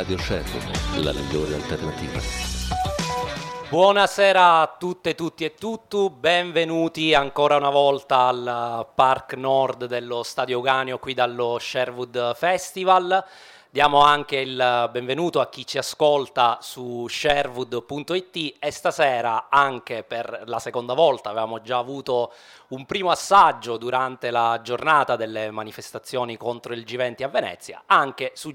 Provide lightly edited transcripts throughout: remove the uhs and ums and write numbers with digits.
Radio Sherwood, la migliore alternativa. Buonasera a tutte, tutti e tutto, benvenuti ancora una volta al Park Nord dello Stadio Euganeo qui dallo Sherwood Festival. Diamo anche il benvenuto a chi ci ascolta su sherwood.it e stasera anche per la seconda volta, avevamo già avuto un primo assaggio durante la giornata delle manifestazioni contro il G20 a Venezia, anche su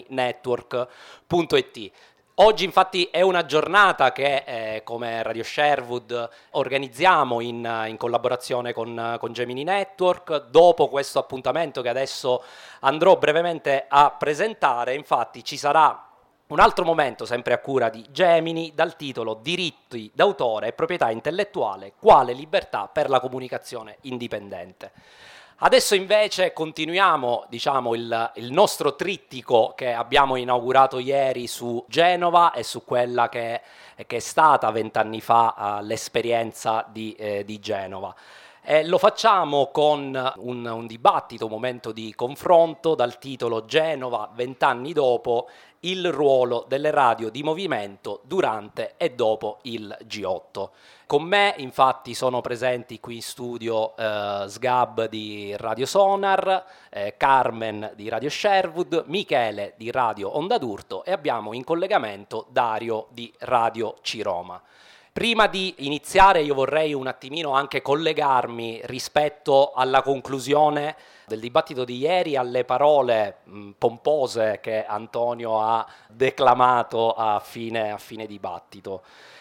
GeminiNetwork.it. Oggi infatti è una giornata che come Radio Sherwood organizziamo in collaborazione con Gemini Network. Dopo questo appuntamento che adesso andrò brevemente a presentare, infatti ci sarà un altro momento sempre a cura di Gemini dal titolo Diritti d'autore e proprietà intellettuale, quale libertà per la comunicazione indipendente. Adesso invece continuiamo, il nostro trittico che abbiamo inaugurato ieri su Genova e su quella che è stata 20 anni fa l'esperienza di Genova. Lo facciamo con un dibattito, un momento di confronto dal titolo Genova 20 anni dopo, il ruolo delle radio di movimento durante e dopo il G8. Con me infatti sono presenti qui in studio Sgab di Radio Sonar, Carmen di Radio Sherwood, Michele di Radio Onda d'Urto e abbiamo in collegamento Dario di Radio Ciroma. Prima di iniziare io vorrei un attimino anche collegarmi rispetto alla conclusione del dibattito di ieri, alle parole pompose che Antonio ha declamato a fine dibattito.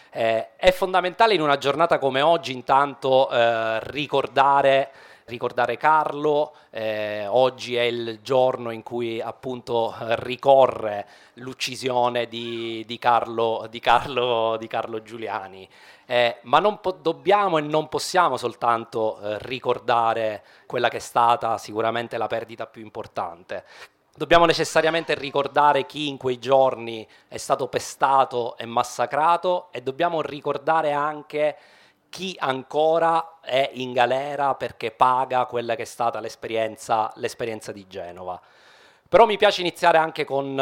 È fondamentale in una giornata come oggi intanto ricordare Carlo. Oggi è il giorno in cui appunto ricorre l'uccisione di Carlo Giuliani, ma dobbiamo e non possiamo soltanto ricordare quella che è stata sicuramente la perdita più importante. Dobbiamo necessariamente ricordare chi in quei giorni è stato pestato e massacrato e dobbiamo ricordare anche chi ancora è in galera perché paga quella che è stata l'esperienza di Genova. Però mi piace iniziare anche con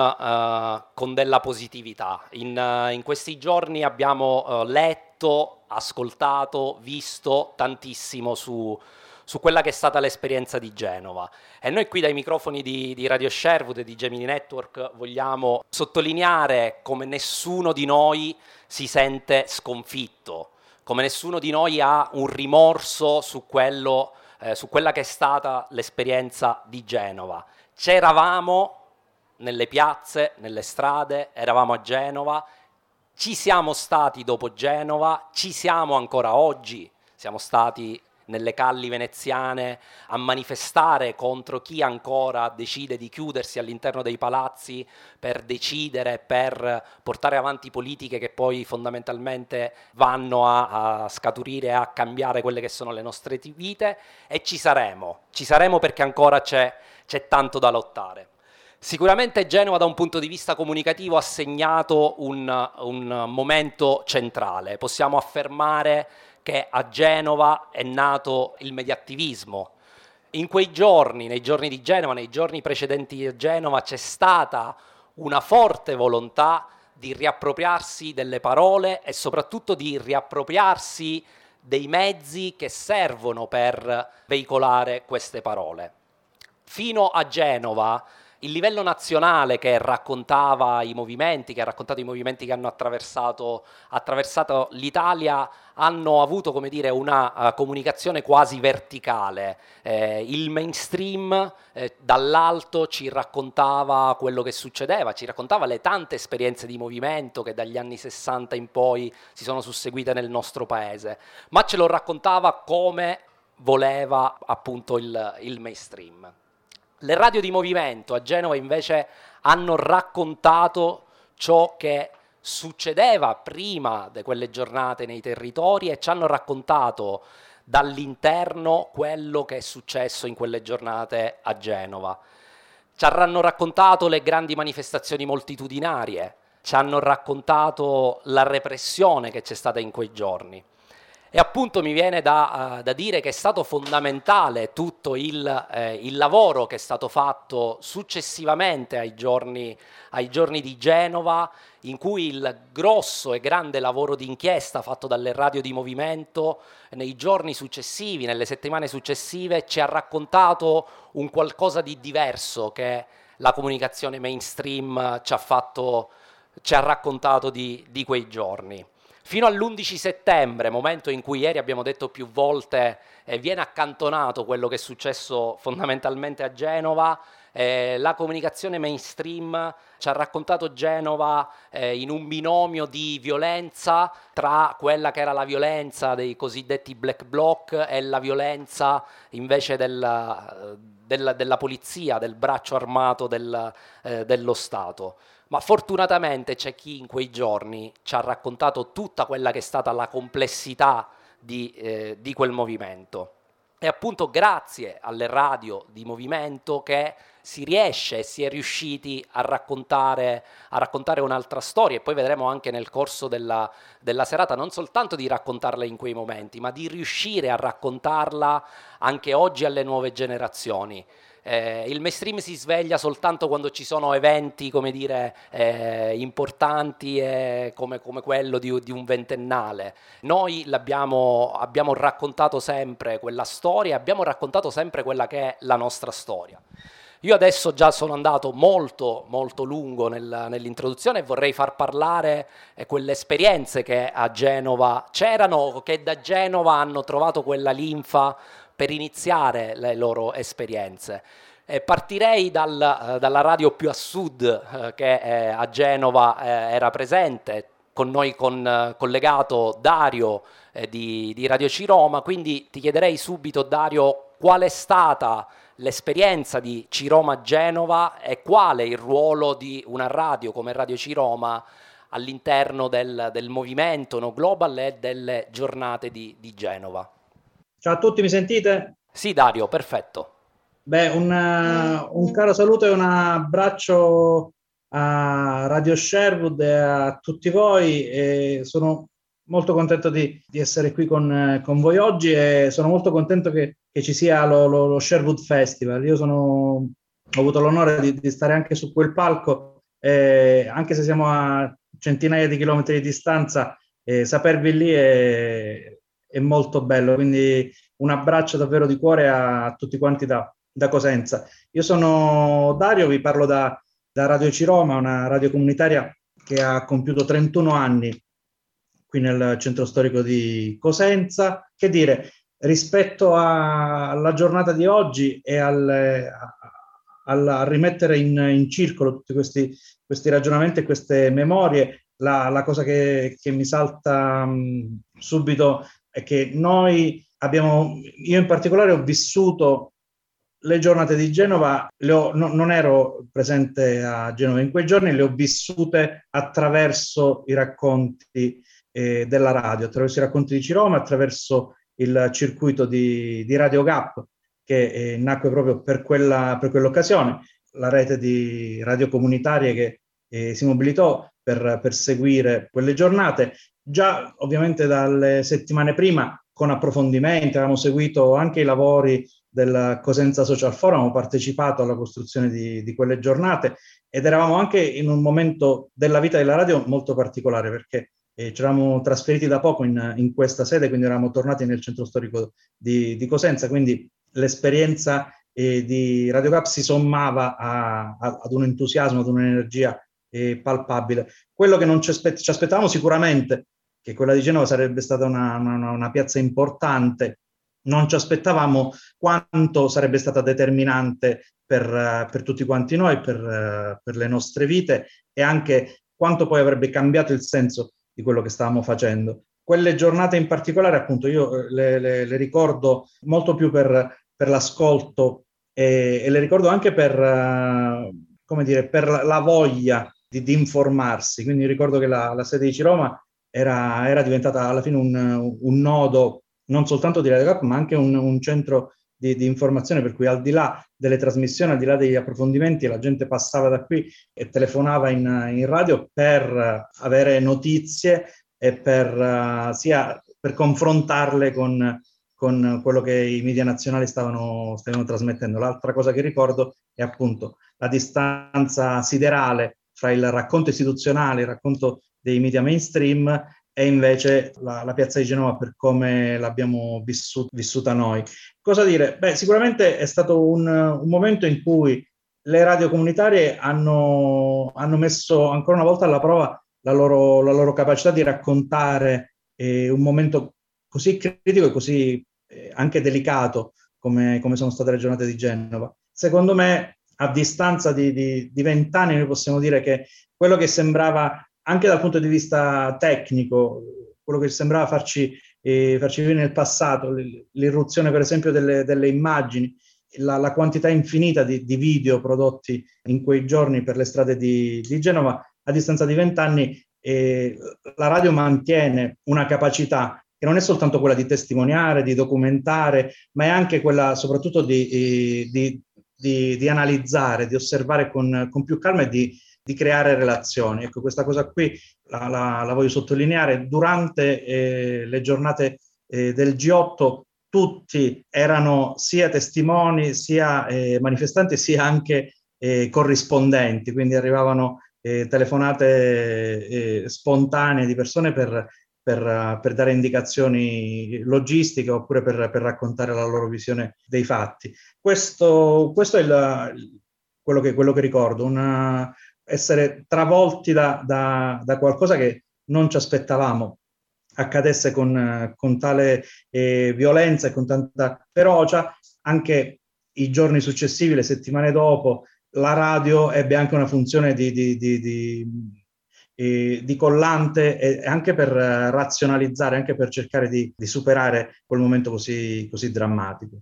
della positività. In questi giorni abbiamo letto, ascoltato, visto tantissimo su quella che è stata l'esperienza di Genova. E noi qui dai microfoni di Radio Sherwood e di Gemini Network vogliamo sottolineare come nessuno di noi si sente sconfitto, come nessuno di noi ha un rimorso su quella che è stata l'esperienza di Genova. C'eravamo nelle piazze, nelle strade, eravamo a Genova, ci siamo stati dopo Genova, ci siamo ancora oggi, siamo stati nelle calli veneziane a manifestare contro chi ancora decide di chiudersi all'interno dei palazzi per decidere, per portare avanti politiche che poi fondamentalmente vanno a scaturire, a cambiare quelle che sono le nostre vite, e ci saremo perché ancora c'è tanto da lottare. Sicuramente Genova da un punto di vista comunicativo ha segnato un momento centrale. Possiamo affermare che a Genova è nato il mediattivismo. In quei giorni, nei giorni di Genova, nei giorni precedenti a Genova, c'è stata una forte volontà di riappropriarsi delle parole e soprattutto di riappropriarsi dei mezzi che servono per veicolare queste parole. Fino a Genova, il livello nazionale che ha raccontato i movimenti che hanno attraversato l'Italia hanno avuto, come dire, una comunicazione quasi verticale. Il mainstream dall'alto ci raccontava quello che succedeva, ci raccontava le tante esperienze di movimento che dagli anni 60 in poi si sono susseguite nel nostro paese, ma ce lo raccontava come voleva appunto il mainstream. Le radio di movimento a Genova invece hanno raccontato ciò che succedeva prima di quelle giornate nei territori e ci hanno raccontato dall'interno quello che è successo in quelle giornate a Genova. Ci hanno raccontato le grandi manifestazioni moltitudinarie, ci hanno raccontato la repressione che c'è stata in quei giorni. E appunto mi viene da dire che è stato fondamentale tutto il lavoro che è stato fatto successivamente ai giorni di Genova, in cui il grosso e grande lavoro di inchiesta fatto dalle radio di movimento nei giorni successivi, nelle settimane successive, ci ha raccontato un qualcosa di diverso che la comunicazione mainstream ci ha raccontato di quei giorni. Fino all'11 settembre, momento in cui ieri abbiamo detto più volte viene accantonato quello che è successo fondamentalmente a Genova, la comunicazione mainstream ci ha raccontato Genova in un binomio di violenza tra quella che era la violenza dei cosiddetti black bloc e la violenza invece della polizia, del braccio armato dello Stato. Ma fortunatamente c'è chi in quei giorni ci ha raccontato tutta quella che è stata la complessità di quel movimento. E appunto grazie alle radio di movimento che si è riusciti a raccontare un'altra storia, e poi vedremo anche nel corso della serata non soltanto di raccontarla in quei momenti, ma di riuscire a raccontarla anche oggi alle nuove generazioni. Il mainstream si sveglia soltanto quando ci sono eventi, come dire, importanti come quello di un ventennale. Noi abbiamo raccontato sempre quella storia, abbiamo raccontato sempre quella che è la nostra storia. Io adesso già sono andato molto molto lungo nell'introduzione e vorrei far parlare quelle esperienze che a Genova c'erano, che da Genova hanno trovato quella linfa per iniziare le loro esperienze. Partirei dalla radio più a sud che a Genova era presente, con noi collegato Dario di Radio Ciroma, quindi ti chiederei subito, Dario, qual è stata l'esperienza di Ciroma Genova e quale il ruolo di una radio come Radio Ciroma all'interno del movimento No Global e delle giornate di Genova. Ciao a tutti, mi sentite? Sì, Dario, perfetto. Beh, un caro saluto e un abbraccio a Radio Sherwood e a tutti voi. E sono molto contento di essere qui con voi oggi e sono molto contento che ci sia lo Sherwood Festival. Ho avuto l'onore di stare anche su quel palco, anche se siamo a centinaia di chilometri di distanza, sapervi lì è molto bello, quindi un abbraccio davvero di cuore a tutti quanti da Cosenza. Io sono Dario, vi parlo da Radio Ciroma, una radio comunitaria che ha compiuto 31 anni qui nel centro storico di Cosenza. Che dire, rispetto alla giornata di oggi e a rimettere in circolo tutti questi ragionamenti e queste memorie, la cosa che mi salta subito è che io in particolare ho vissuto le giornate di Genova, non ero presente a Genova in quei giorni, le ho vissute attraverso i racconti della radio, attraverso i racconti di Ciroma, attraverso il circuito di Radio Gap che nacque proprio per quell'occasione, la rete di radio comunitarie che si mobilitò per seguire quelle giornate. Già ovviamente dalle settimane prima, con approfondimenti, avevamo seguito anche i lavori del Cosenza Social Forum, abbiamo partecipato alla costruzione di quelle giornate ed eravamo anche in un momento della vita della radio molto particolare, perché ci eravamo trasferiti da poco in questa sede, quindi eravamo tornati nel centro storico di Cosenza, quindi l'esperienza di Radio Gap si sommava ad un entusiasmo, ad un'energia palpabile. Quello che non ci aspettavamo sicuramente, che quella di Genova sarebbe stata una piazza importante, non ci aspettavamo quanto sarebbe stata determinante per tutti quanti noi, per le nostre vite, e anche quanto poi avrebbe cambiato il senso di quello che stavamo facendo. Quelle giornate in particolare, appunto, io le ricordo molto più per l'ascolto e le ricordo anche per la voglia di informarsi. Quindi ricordo che la sede di Ciroma era diventata alla fine un nodo non soltanto di Radio Gap, ma anche un centro di informazione, per cui al di là delle trasmissioni, al di là degli approfondimenti, la gente passava da qui e telefonava in radio per avere notizie e per sia per confrontarle con quello che i media nazionali stavano trasmettendo. L'altra cosa che ricordo è appunto la distanza siderale fra il racconto istituzionale, il racconto dei media mainstream e invece la piazza di Genova per come l'abbiamo vissuta noi. Cosa dire? Beh, sicuramente è stato un momento in cui le radio comunitarie hanno messo ancora una volta alla prova la loro capacità di raccontare un momento così critico e così anche delicato come sono state le giornate di Genova. Secondo me, a distanza di 20 anni, noi possiamo dire che quello che sembrava, anche dal punto di vista tecnico, quello che sembrava farci vedere nel passato, l'irruzione per esempio delle immagini, la quantità infinita di video prodotti in quei giorni per le strade di Genova, a distanza di 20 anni la radio mantiene una capacità che non è soltanto quella di testimoniare, di documentare, ma è anche quella soprattutto di analizzare, di osservare con più calma e di creare relazioni. Ecco, questa cosa qui la voglio sottolineare. Durante le giornate del G8 tutti erano sia testimoni, sia manifestanti, sia anche corrispondenti, quindi arrivavano telefonate spontanee di persone per dare indicazioni logistiche oppure per raccontare la loro visione dei fatti. Questo è quello che ricordo, essere travolti da qualcosa che non ci aspettavamo accadesse con tale violenza e con tanta ferocia. Anche i giorni successivi, le settimane dopo, la radio ebbe anche una funzione di collante e anche per razionalizzare, anche per cercare di superare quel momento così drammatico.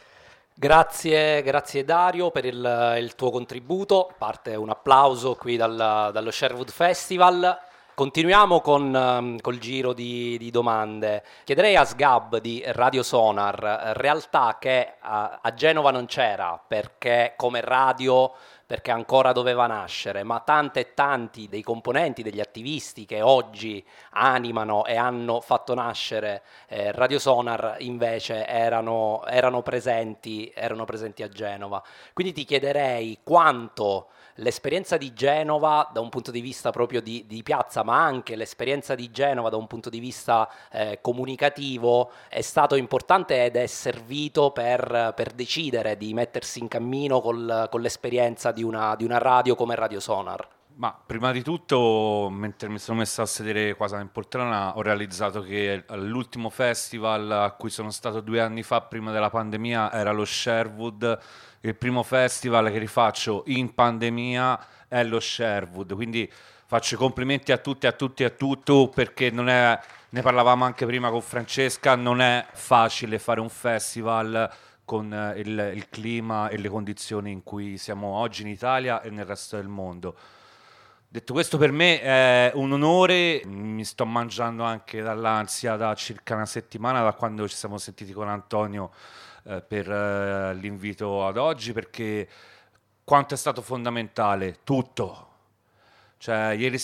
Grazie Dario per il tuo contributo, parte un applauso qui dallo Sherwood Festival. Continuiamo col giro di domande. Chiederei a Sgab di Radio Sonar, realtà che a Genova non c'era perché come radio, perché ancora doveva nascere, ma tante e tanti dei componenti, degli attivisti che oggi animano e hanno fatto nascere Radio Sonar invece erano presenti a Genova. Quindi ti chiederei quanto l'esperienza di Genova da un punto di vista proprio di piazza, ma anche l'esperienza di Genova da un punto di vista comunicativo è stato importante ed è servito per decidere di mettersi in cammino con l'esperienza di una radio come Radio Sonar. Ma prima di tutto, mentre mi sono messo a sedere qua in poltrona, ho realizzato che l'ultimo festival a cui sono stato 2 anni fa, prima della pandemia, era lo Sherwood. Il primo festival che rifaccio in pandemia è lo Sherwood, quindi faccio i complimenti a tutti, perché non è, ne parlavamo anche prima con Francesca, non è facile fare un festival con il clima e le condizioni in cui siamo oggi in Italia e nel resto del mondo. Detto questo, per me è un onore, mi sto mangiando anche dall'ansia da circa una settimana, da quando ci siamo sentiti con Antonio per l'invito ad oggi, perché quanto è stato fondamentale tutto. Cioè, ieri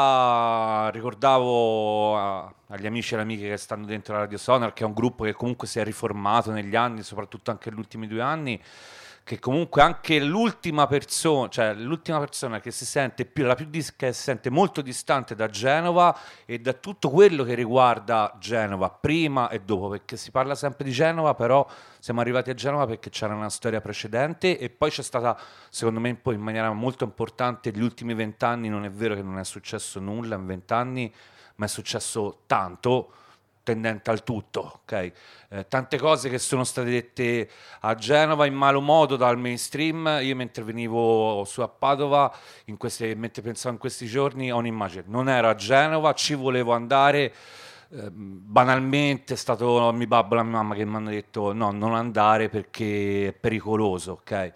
sera ricordavo agli amici e alle amiche che stanno dentro la Radio Sonar, che è un gruppo che comunque si è riformato negli anni, soprattutto anche negli ultimi 2 anni, che comunque anche l'ultima persona che si sente che si sente molto distante da Genova e da tutto quello che riguarda Genova, prima e dopo, perché si parla sempre di Genova, però siamo arrivati a Genova perché c'era una storia precedente e poi c'è stata, secondo me, poi in maniera molto importante, gli ultimi 20 anni. Non è vero che non è successo nulla in 20 anni, ma è successo tanto, tendente al tutto, ok? Tante cose che sono state dette a Genova in malo modo dal mainstream. Io mentre venivo su a Padova, mentre pensavo in questi giorni, ho un'immagine, non ero a Genova, ci volevo andare, banalmente è stato mio babbo e la mia mamma che mi hanno detto no, non andare perché è pericoloso, ok?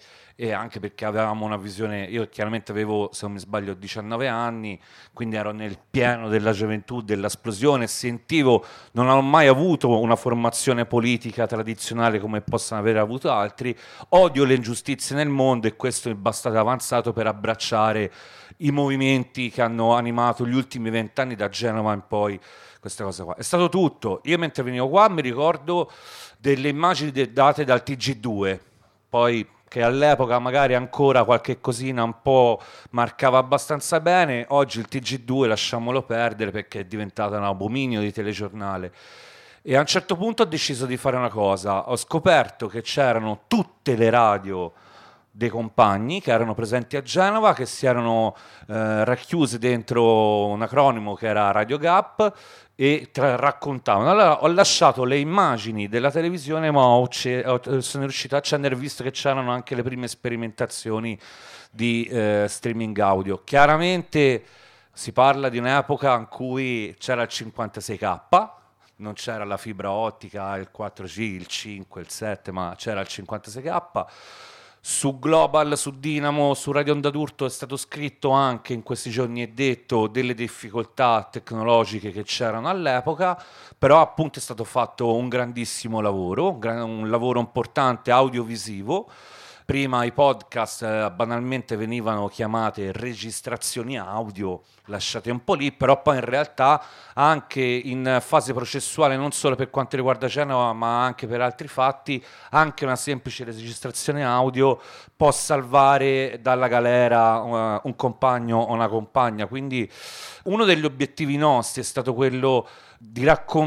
e anche perché avevamo una visione, io chiaramente avevo, se non mi sbaglio, 19 anni, quindi ero nel pieno della gioventù, dell'esplosione, sentivo, non ho mai avuto una formazione politica tradizionale come possano aver avuto altri, odio le ingiustizie nel mondo e questo mi è bastato avanzato per abbracciare i movimenti che hanno animato gli ultimi 20 anni da Genova in poi, questa cosa qua. È stato tutto. Io mentre venivo qua mi ricordo delle immagini date dal TG2, poi che all'epoca magari ancora qualche cosina un po' marcava abbastanza bene, oggi il TG2 lasciamolo perdere perché è diventato un abominio di telegiornale. E a un certo punto ho deciso di fare una cosa, ho scoperto che c'erano tutte le radio dei compagni che erano presenti a Genova, che si erano racchiusi dentro un acronimo che era Radio Gap e raccontavano. Allora ho lasciato le immagini della televisione, ma sono riuscito a accendere, visto che c'erano anche le prime sperimentazioni di streaming audio. Chiaramente si parla di un'epoca in cui c'era il 56K, non c'era la fibra ottica, il 4G, il 5, il 7, ma c'era il 56K. Su Global, su Dinamo, su Radio Onda d'Urto è stato scritto anche in questi giorni e detto delle difficoltà tecnologiche che c'erano all'epoca, però appunto è stato fatto un grandissimo lavoro, un lavoro importante audiovisivo. Prima i podcast banalmente venivano chiamate registrazioni audio, lasciate un po' lì, però poi in realtà anche in fase processuale, non solo per quanto riguarda Genova, ma anche per altri fatti, anche una semplice registrazione audio può salvare dalla galera un compagno o una compagna. Quindi uno degli obiettivi nostri è stato quello di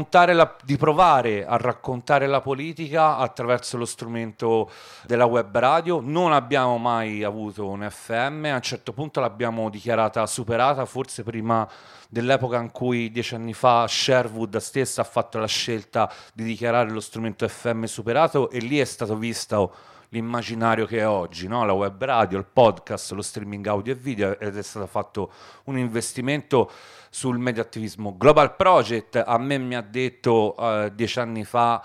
di provare a raccontare la politica attraverso lo strumento della web radio. Non abbiamo mai avuto un FM, a un certo punto l'abbiamo dichiarata superata, forse prima dell'epoca in cui 10 anni fa Sherwood stessa ha fatto la scelta di dichiarare lo strumento FM superato, e lì è stato visto l'immaginario che è oggi, no? La web radio, il podcast, lo streaming audio e video, ed è stato fatto un investimento sul mediattivismo. Global Project a me mi ha detto 10 anni fa,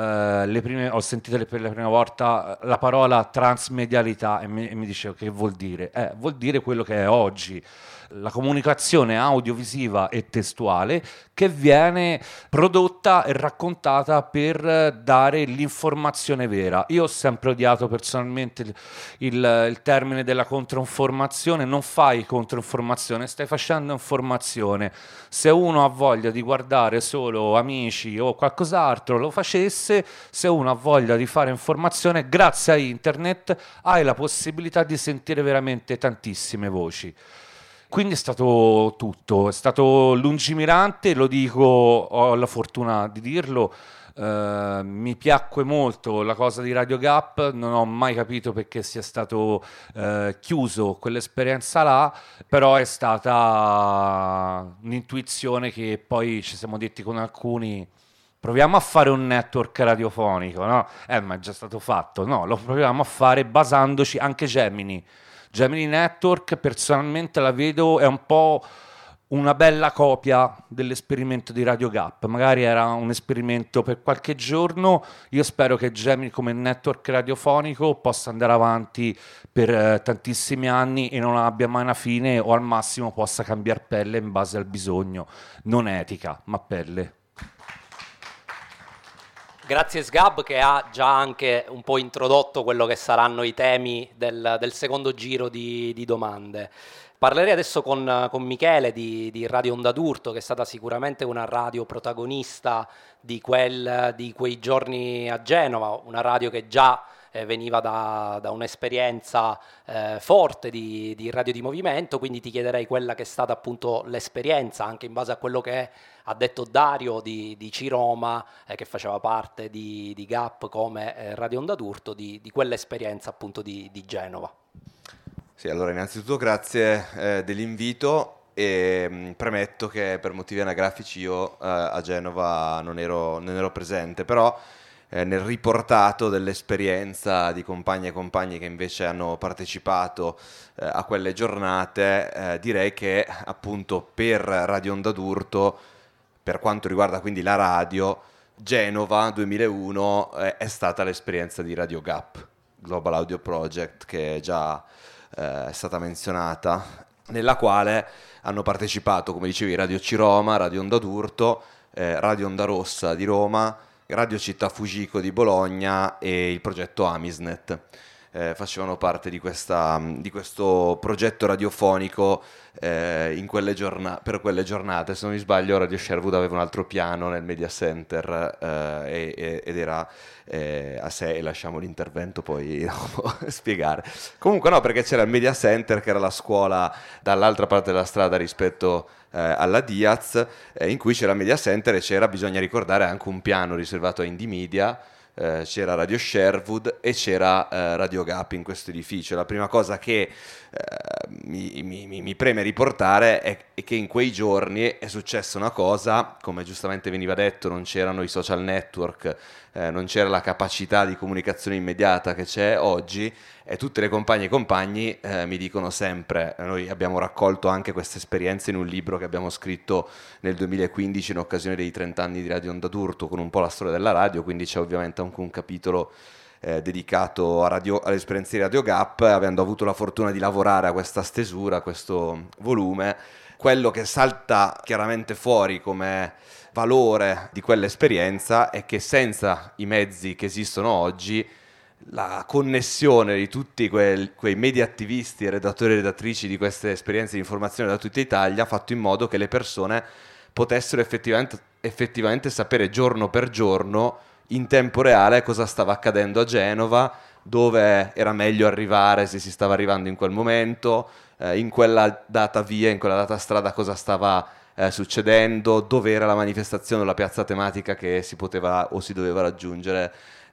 ho sentito per la prima volta la parola transmedialità e mi dicevo che vuol dire? Vuol dire quello che è oggi, la comunicazione audiovisiva e testuale che viene prodotta e raccontata per dare l'informazione vera. Io ho sempre odiato personalmente il termine della controinformazione. Non fai controinformazione, stai facendo informazione. Se uno ha voglia di guardare solo Amici o qualcos'altro lo facesse, se uno ha voglia di fare informazione, grazie a internet hai la possibilità di sentire veramente tantissime voci. Quindi è stato tutto, è stato lungimirante, lo dico, ho la fortuna di dirlo, mi piacque molto la cosa di Radio Gap, non ho mai capito perché sia stato chiuso quell'esperienza là, però è stata un'intuizione che poi ci siamo detti con alcuni: proviamo a fare un network radiofonico, no? Ma è già stato fatto, no, lo proviamo a fare basandoci anche Gemini Network, personalmente la vedo, è un po' una bella copia dell'esperimento di Radio Gap. Magari era un esperimento per qualche giorno, io spero che Gemini come network radiofonico possa andare avanti per tantissimi anni e non abbia mai una fine, o al massimo possa cambiare pelle in base al bisogno, non etica, ma pelle. Grazie Sgab, che ha già anche un po' introdotto quello che saranno i temi del secondo giro di domande. Parlerei adesso con Michele di Radio Onda d'Urto, che è stata sicuramente una radio protagonista di quei giorni a Genova, una radio che già veniva da un'esperienza forte di radio di movimento, quindi ti chiederei quella che è stata appunto l'esperienza, anche in base a quello che ha detto Dario di C-Roma, che faceva parte di Gap come Radio Onda d'Urto, di quell'esperienza appunto di Genova. Sì, allora innanzitutto grazie dell'invito, e premetto che per motivi anagrafici io a Genova non ero presente, però nel riportato dell'esperienza di compagni e compagni che invece hanno partecipato a quelle giornate, direi che appunto per Radio Onda d'Urto, per quanto riguarda quindi la radio, Genova 2001 è stata l'esperienza di Radio Gap. Global Audio Project, che già è stata menzionata, nella quale hanno partecipato, come dicevi, Radio Ciroma, Radio Onda d'Urto, Radio Onda Rossa di Roma, Radio Città Fujiko di Bologna e il progetto Amisnet. Facevano parte di questo progetto radiofonico per quelle giornate. Se non mi sbaglio, Radio Sherwood aveva un altro piano nel media center ed era a sé, e lasciamo l'intervento poi spiegare. Comunque no, perché c'era il media center, che era la scuola dall'altra parte della strada rispetto alla Diaz, in cui c'era il media center e c'era, bisogna ricordare, anche un piano riservato a Indie Media. C'era Radio Sherwood e c'era Radio Gap in questo edificio. La prima cosa che mi preme riportare è che in quei giorni è successa una cosa, come giustamente veniva detto, non c'erano i social network, non c'era la capacità di comunicazione immediata che c'è oggi, e tutte le compagne e compagni mi dicono sempre, noi abbiamo raccolto anche queste esperienze in un libro che abbiamo scritto nel 2015 in occasione dei 30 anni di Radio Onda d'Urto, con un po' la storia della radio, quindi c'è ovviamente anche un capitolo dedicato alle esperienze di Radio Gap, avendo avuto la fortuna di lavorare a questa stesura, a questo volume. Quello che salta chiaramente fuori come valore di quell'esperienza è che senza i mezzi che esistono oggi, la connessione di tutti quei media attivisti e redattori e redattrici di queste esperienze di informazione da tutta Italia ha fatto in modo che le persone potessero effettivamente sapere giorno per giorno, in tempo reale, cosa stava accadendo a Genova, dove era meglio arrivare, se si stava arrivando in quel momento, in quella data via, in quella data strada, cosa stava succedendo, dove era la manifestazione o la piazza tematica che si poteva o si doveva raggiungere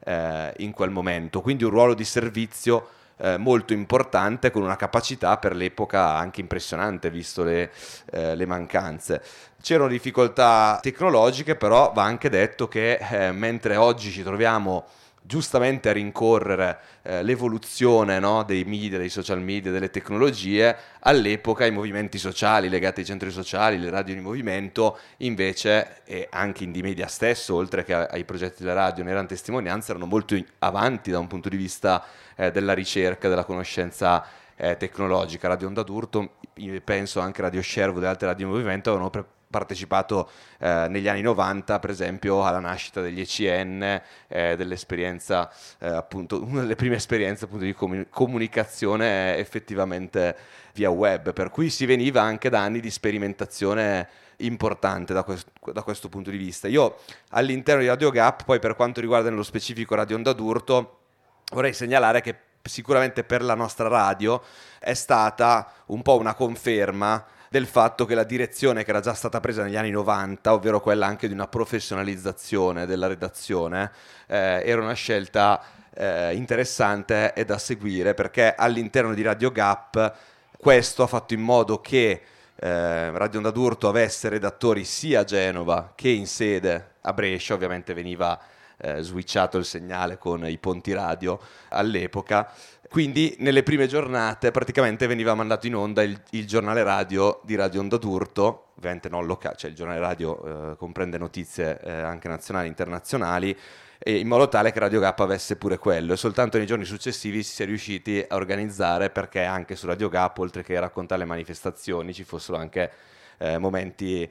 in quel momento. Quindi un ruolo di servizio molto importante, con una capacità per l'epoca anche impressionante, visto le mancanze. C'erano difficoltà tecnologiche, però va anche detto che mentre oggi ci troviamo giustamente a rincorrere l'evoluzione, no, dei media, dei social media, delle tecnologie, all'epoca i movimenti sociali legati ai centri sociali, le radio di movimento, invece, e anche Indie Media stesso, oltre che ai progetti della radio, ne erano testimonianza, erano molto avanti da un punto di vista della ricerca, della conoscenza tecnologica. Radio Onda d'Urto, penso anche Radio Sherwood e altre radio di movimento avevano partecipato negli anni 90, per esempio, alla nascita degli ECN, dell'esperienza, appunto, una delle prime esperienze appunto di comunicazione effettivamente via web, per cui si veniva anche da anni di sperimentazione importante da questo punto di vista. Io all'interno di Radio Gap, poi per quanto riguarda nello specifico Radio Onda d'Urto, vorrei segnalare che sicuramente per la nostra radio è stata un po' una conferma del fatto che la direzione che era già stata presa negli anni 90, ovvero quella anche di una professionalizzazione della redazione, era una scelta interessante e da seguire, perché all'interno di Radio Gap questo ha fatto in modo che Radio Onda d'Urto avesse redattori sia a Genova che in sede a Brescia. Ovviamente veniva switchato il segnale con i ponti radio all'epoca, quindi nelle prime giornate praticamente veniva mandato in onda il giornale radio di Radio Onda d'Urto, ovviamente non locale, cioè il giornale radio comprende notizie anche nazionali e internazionali, e in modo tale che Radio Gap avesse pure quello, e soltanto nei giorni successivi si è riusciti a organizzare perché anche su Radio Gap, oltre che raccontare le manifestazioni, ci fossero anche momenti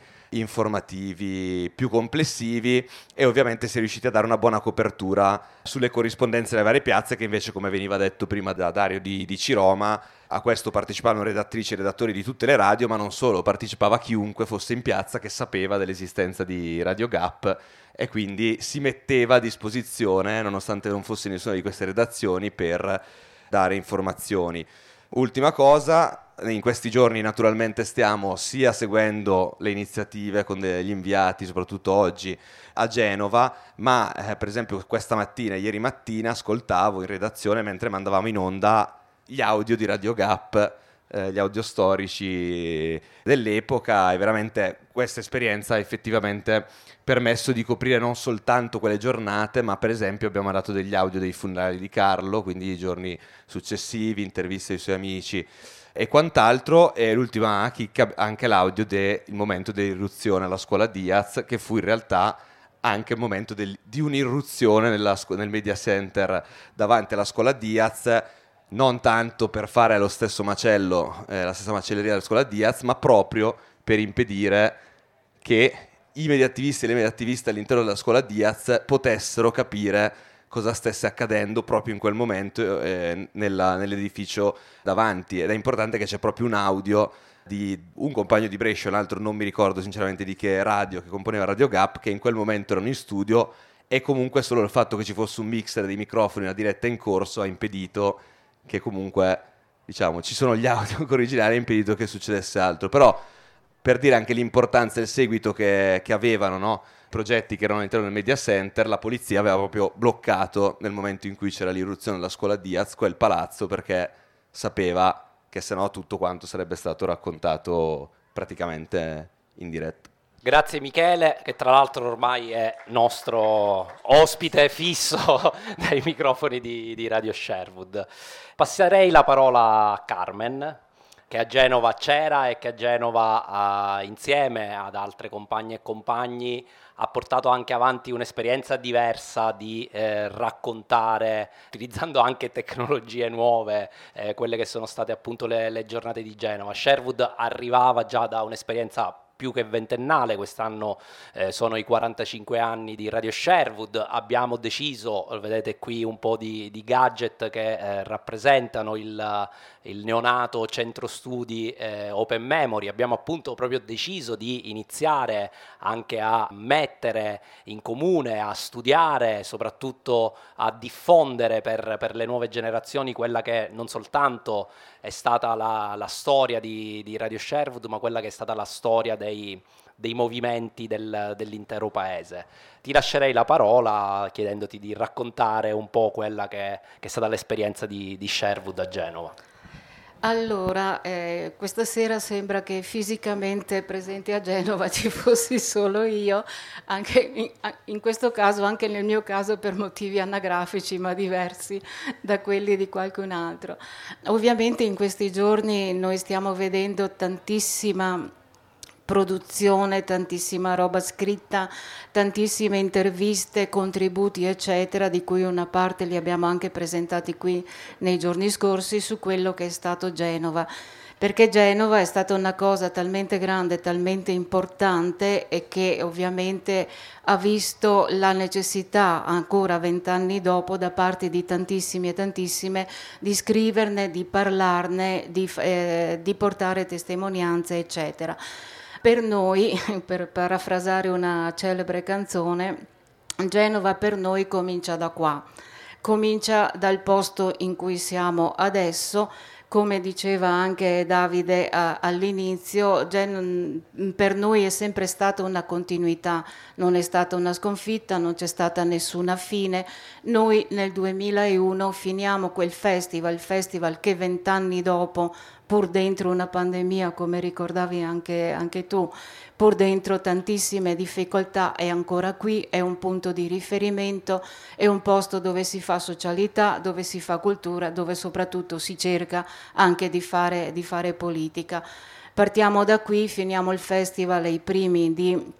informativi più complessivi, e ovviamente si è riusciti a dare una buona copertura sulle corrispondenze delle varie piazze, che invece, come veniva detto prima da Dario di Ciroma, a questo partecipavano redattrici e redattori di tutte le radio, ma non solo, partecipava chiunque fosse in piazza che sapeva dell'esistenza di Radio Gap, e quindi si metteva a disposizione, nonostante non fosse nessuna di queste redazioni, per dare informazioni. Ultima cosa, in questi giorni naturalmente stiamo sia seguendo le iniziative con degli inviati, soprattutto oggi a Genova, ma per esempio questa mattina, ieri mattina, ascoltavo in redazione mentre mandavamo in onda gli audio di Radio Gap, gli audio storici dell'epoca, e veramente questa esperienza ha effettivamente permesso di coprire non soltanto quelle giornate, ma per esempio abbiamo mandato degli audio dei funerali di Carlo, quindi i giorni successivi, interviste ai suoi amici e quant'altro, e l'ultima chicca, anche l'audio del momento dell'irruzione alla scuola Diaz, che fu in realtà anche il momento di un'irruzione nel media center davanti alla scuola Diaz, non tanto per fare lo stesso macello, la stessa macelleria della scuola Diaz, ma proprio per impedire che i mediattivisti e le mediattiviste all'interno della scuola Diaz potessero capire cosa stesse accadendo proprio in quel momento nell'edificio davanti. Ed è importante che c'è proprio un audio di un compagno di Brescia, un altro non mi ricordo sinceramente di che radio, che componeva Radio Gap, che in quel momento erano in studio, e comunque solo il fatto che ci fosse un mixer dei microfoni, una diretta in corso, ha impedito che comunque, diciamo, ci sono gli audio originali, ha impedito che succedesse altro. Però, per dire anche l'importanza e il seguito che avevano, no? Progetti che erano all'interno del media center, la polizia aveva proprio bloccato, nel momento in cui c'era l'irruzione della scuola Diaz, quel palazzo, perché sapeva che sennò tutto quanto sarebbe stato raccontato praticamente in diretta. Grazie Michele, che tra l'altro ormai è nostro ospite fisso dai microfoni di Radio Sherwood. Passerei la parola a Carmen, che a Genova c'era e che a Genova, insieme ad altre compagne e compagni, ha portato anche avanti un'esperienza diversa di raccontare, utilizzando anche tecnologie nuove, quelle che sono state appunto le giornate di Genova. Sherwood arrivava già da un'esperienza più che ventennale, quest'anno sono i 45 anni di Radio Sherwood. Abbiamo deciso, vedete qui un po' di gadget che rappresentano il neonato centro studi Open Memory. Abbiamo appunto proprio deciso di iniziare anche a mettere in comune, a studiare, soprattutto a diffondere per le nuove generazioni quella che non soltanto è stata la storia di Radio Sherwood, ma quella che è stata la storia dei movimenti dell'intero paese. Ti lascerei la parola chiedendoti di raccontare un po' quella che è stata l'esperienza di Sherwood a Genova. Allora, questa sera sembra che fisicamente presente a Genova ci fossi solo io, anche in questo caso, anche nel mio caso per motivi anagrafici, ma diversi da quelli di qualcun altro. Ovviamente in questi giorni noi stiamo vedendo tantissima produzione, tantissima roba scritta, tantissime interviste, contributi eccetera, di cui una parte li abbiamo anche presentati qui nei giorni scorsi su quello che è stato Genova, perché Genova è stata una cosa talmente grande, talmente importante, e che ovviamente ha visto la necessità ancora 20 anni dopo da parte di tantissimi e tantissime di scriverne, di parlarne, di portare testimonianze eccetera. Per noi, per parafrasare una celebre canzone, Genova per noi comincia da qua, comincia dal posto in cui siamo adesso. Come diceva anche Davide all'inizio, per noi è sempre stata una continuità, non è stata una sconfitta, non c'è stata nessuna fine. Noi nel 2001 finiamo quel festival che 20 anni dopo, pur dentro una pandemia, come ricordavi anche tu, pur dentro tantissime difficoltà, è ancora qui, è un punto di riferimento, è un posto dove si fa socialità, dove si fa cultura, dove soprattutto si cerca anche di fare politica. Partiamo da qui, finiamo il festival ai primi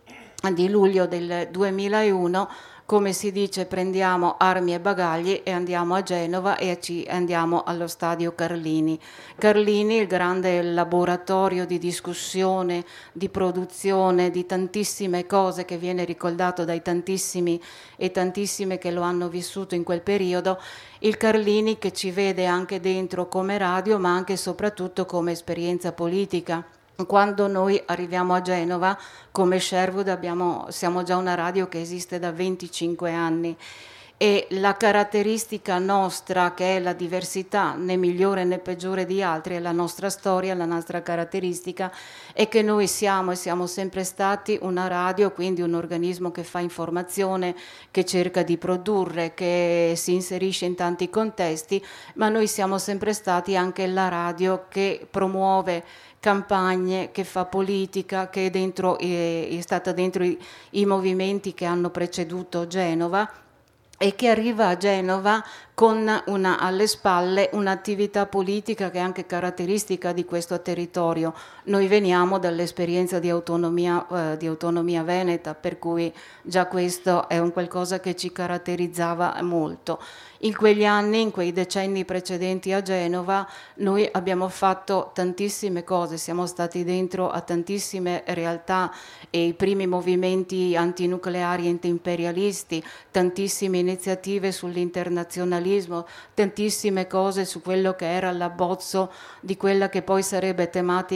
di luglio del 2001, come si dice, prendiamo armi e bagagli e andiamo a Genova e andiamo allo stadio Carlini. Carlini, il grande laboratorio di discussione, di produzione, di tantissime cose, che viene ricordato dai tantissimi e tantissime che lo hanno vissuto in quel periodo. Il Carlini che ci vede anche dentro come radio, ma anche e soprattutto come esperienza politica. Quando noi arriviamo a Genova, come Sherwood, siamo già una radio che esiste da 25 anni, e la caratteristica nostra, che è la diversità, né migliore né peggiore di altri, è la nostra storia, la nostra caratteristica, è che noi siamo sempre stati una radio, quindi un organismo che fa informazione, che cerca di produrre, che si inserisce in tanti contesti, ma noi siamo sempre stati anche la radio che promuove campagne, che fa politica, che è stata dentro i movimenti che hanno preceduto Genova, e che arriva a Genova con alle spalle un'attività politica che è anche caratteristica di questo territorio. Noi veniamo dall'esperienza di autonomia veneta, per cui già questo è un qualcosa che ci caratterizzava molto. In quegli anni, in quei decenni precedenti a Genova, noi abbiamo fatto tantissime cose, siamo stati dentro a tantissime realtà e i primi movimenti antinucleari e antiimperialisti, tantissime iniziative sull'internazionalismo, tantissime cose su quello che era l'abbozzo di quella che poi sarebbe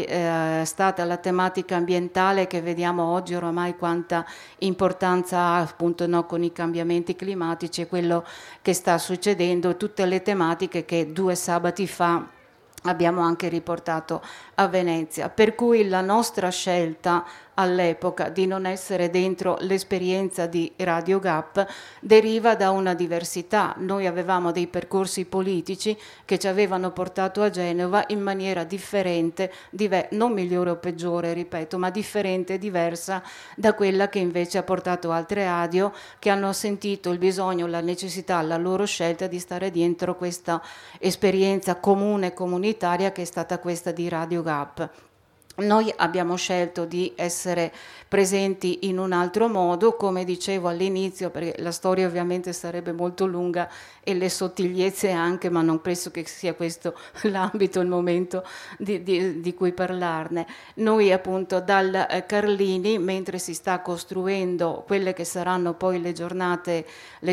stata la tematica ambientale, che vediamo oggi oramai quanta importanza ha, appunto, no, con i cambiamenti climatici e quello che sta succedendo, tutte le tematiche che 2 sabati fa abbiamo anche riportato a Venezia, per cui la nostra scelta all'epoca di non essere dentro l'esperienza di Radio Gap deriva da una diversità. Noi avevamo dei percorsi politici che ci avevano portato a Genova in maniera differente, non migliore o peggiore, ripeto, ma differente e diversa da quella che invece ha portato altre radio che hanno sentito il bisogno, la necessità, la loro scelta di stare dentro questa esperienza comune, comunitaria, che è stata questa di Radio Gap. Noi abbiamo scelto di essere presenti in un altro modo, come dicevo all'inizio, perché la storia ovviamente sarebbe molto lunga e le sottigliezze anche, ma non penso che sia questo l'ambito, il momento di cui parlarne. Noi appunto dal Carlini, mentre si sta costruendo quelle che saranno poi le giornate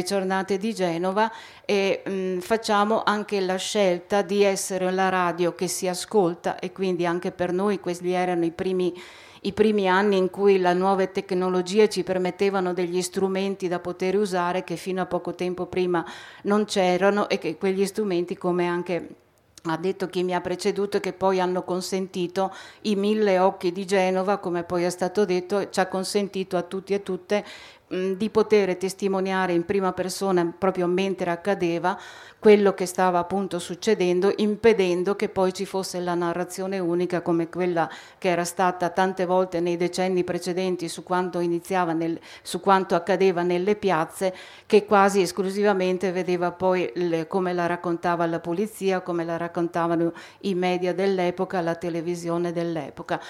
di Genova, facciamo anche la scelta di essere la radio che si ascolta, e quindi anche per noi questi erano i primi anni in cui le nuove tecnologie ci permettevano degli strumenti da poter usare che fino a poco tempo prima non c'erano, e che quegli strumenti, come anche ha detto chi mi ha preceduto, che poi hanno consentito i 1000 occhi di Genova, come poi è stato detto, ci ha consentito a tutti e tutte di poter testimoniare in prima persona, proprio mentre accadeva, quello che stava appunto succedendo, impedendo che poi ci fosse la narrazione unica come quella che era stata tante volte nei decenni precedenti su quanto su quanto accadeva nelle piazze, che quasi esclusivamente vedeva poi come la raccontava la polizia, come la raccontavano i media dell'epoca, la televisione dell'epoca.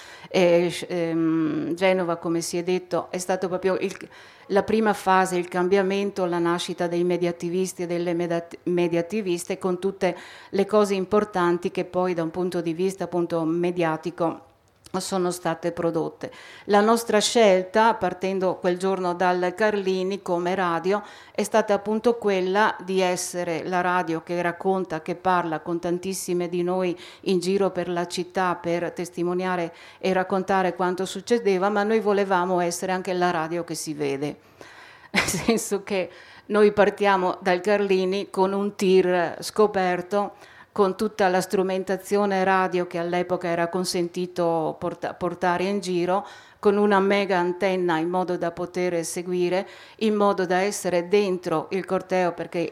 Genova, come si è detto, è stato proprio la prima fase, il cambiamento, la nascita dei mediattivisti e delle mediattiviste, con tutte le cose importanti che poi da un punto di vista appunto mediatico sono state prodotte. La nostra scelta, partendo quel giorno dal Carlini come radio, è stata appunto quella di essere la radio che racconta, che parla con tantissime di noi in giro per la città per testimoniare e raccontare quanto succedeva, ma noi volevamo essere anche la radio che si vede, nel senso che noi partiamo dal Carlini con un tir scoperto, con tutta la strumentazione radio che all'epoca era consentito portare in giro, con una mega antenna in modo da poter seguire, in modo da essere dentro il corteo, perché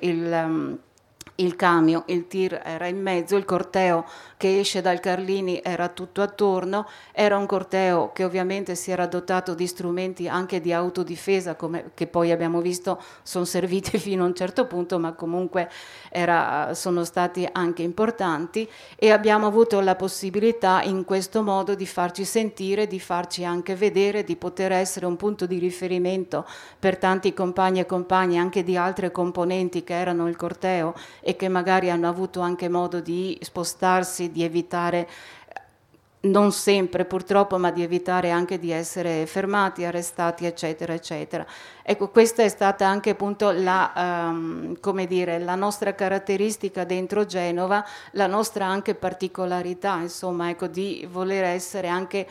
il camion, il tir era in mezzo, il corteo che esce dal Carlini era tutto attorno, era un corteo che ovviamente si era dotato di strumenti anche di autodifesa, che poi abbiamo visto sono serviti fino a un certo punto, ma comunque sono stati anche importanti, e abbiamo avuto la possibilità in questo modo di farci sentire, di farci anche vedere, di poter essere un punto di riferimento per tanti compagni e compagne anche di altre componenti che erano il corteo e che magari hanno avuto anche modo di spostarsi, di evitare, non sempre purtroppo, ma di evitare anche di essere fermati, arrestati, eccetera, eccetera. Ecco, questa è stata anche appunto la nostra caratteristica dentro Genova, la nostra anche particolarità, insomma, ecco, di voler essere anche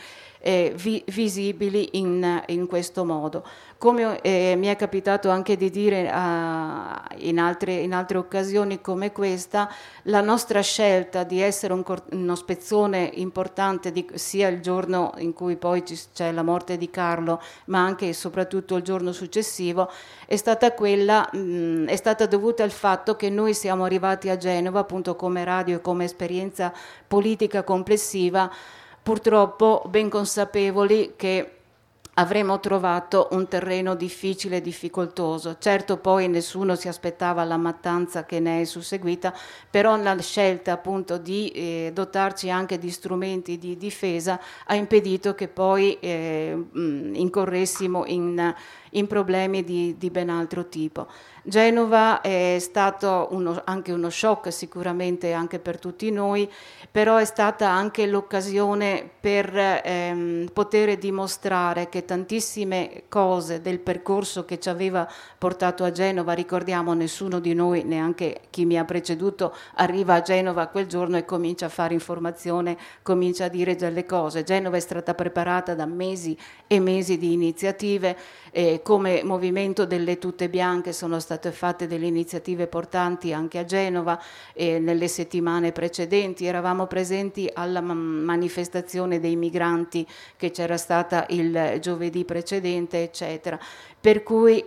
visibili in questo modo. Come mi è capitato anche di dire in altre occasioni come questa, la nostra scelta di essere uno spezzone importante sia il giorno in cui poi c'è la morte di Carlo, ma anche e soprattutto il giorno successivo, è stata dovuta al fatto che noi siamo arrivati a Genova appunto come radio e come esperienza politica complessiva, purtroppo ben consapevoli che avremmo trovato un terreno difficile e difficoltoso. Certo, poi nessuno si aspettava la mattanza che ne è susseguita, però la scelta appunto di dotarci anche di strumenti di difesa ha impedito che poi incorressimo in problemi di ben altro tipo. Genova è stato anche uno shock sicuramente anche per tutti noi, però è stata anche l'occasione per poter dimostrare che tantissime cose del percorso che ci aveva portato a Genova, ricordiamo, nessuno di noi, neanche chi mi ha preceduto, arriva a Genova quel giorno e comincia a fare informazione, comincia a dire delle cose. Genova è stata preparata da mesi e mesi di iniziative, come Movimento delle Tute Bianche sono state fatte delle iniziative importanti anche a Genova, nelle settimane precedenti eravamo presenti alla manifestazione dei migranti che c'era stata il giovedì precedente, eccetera. Per cui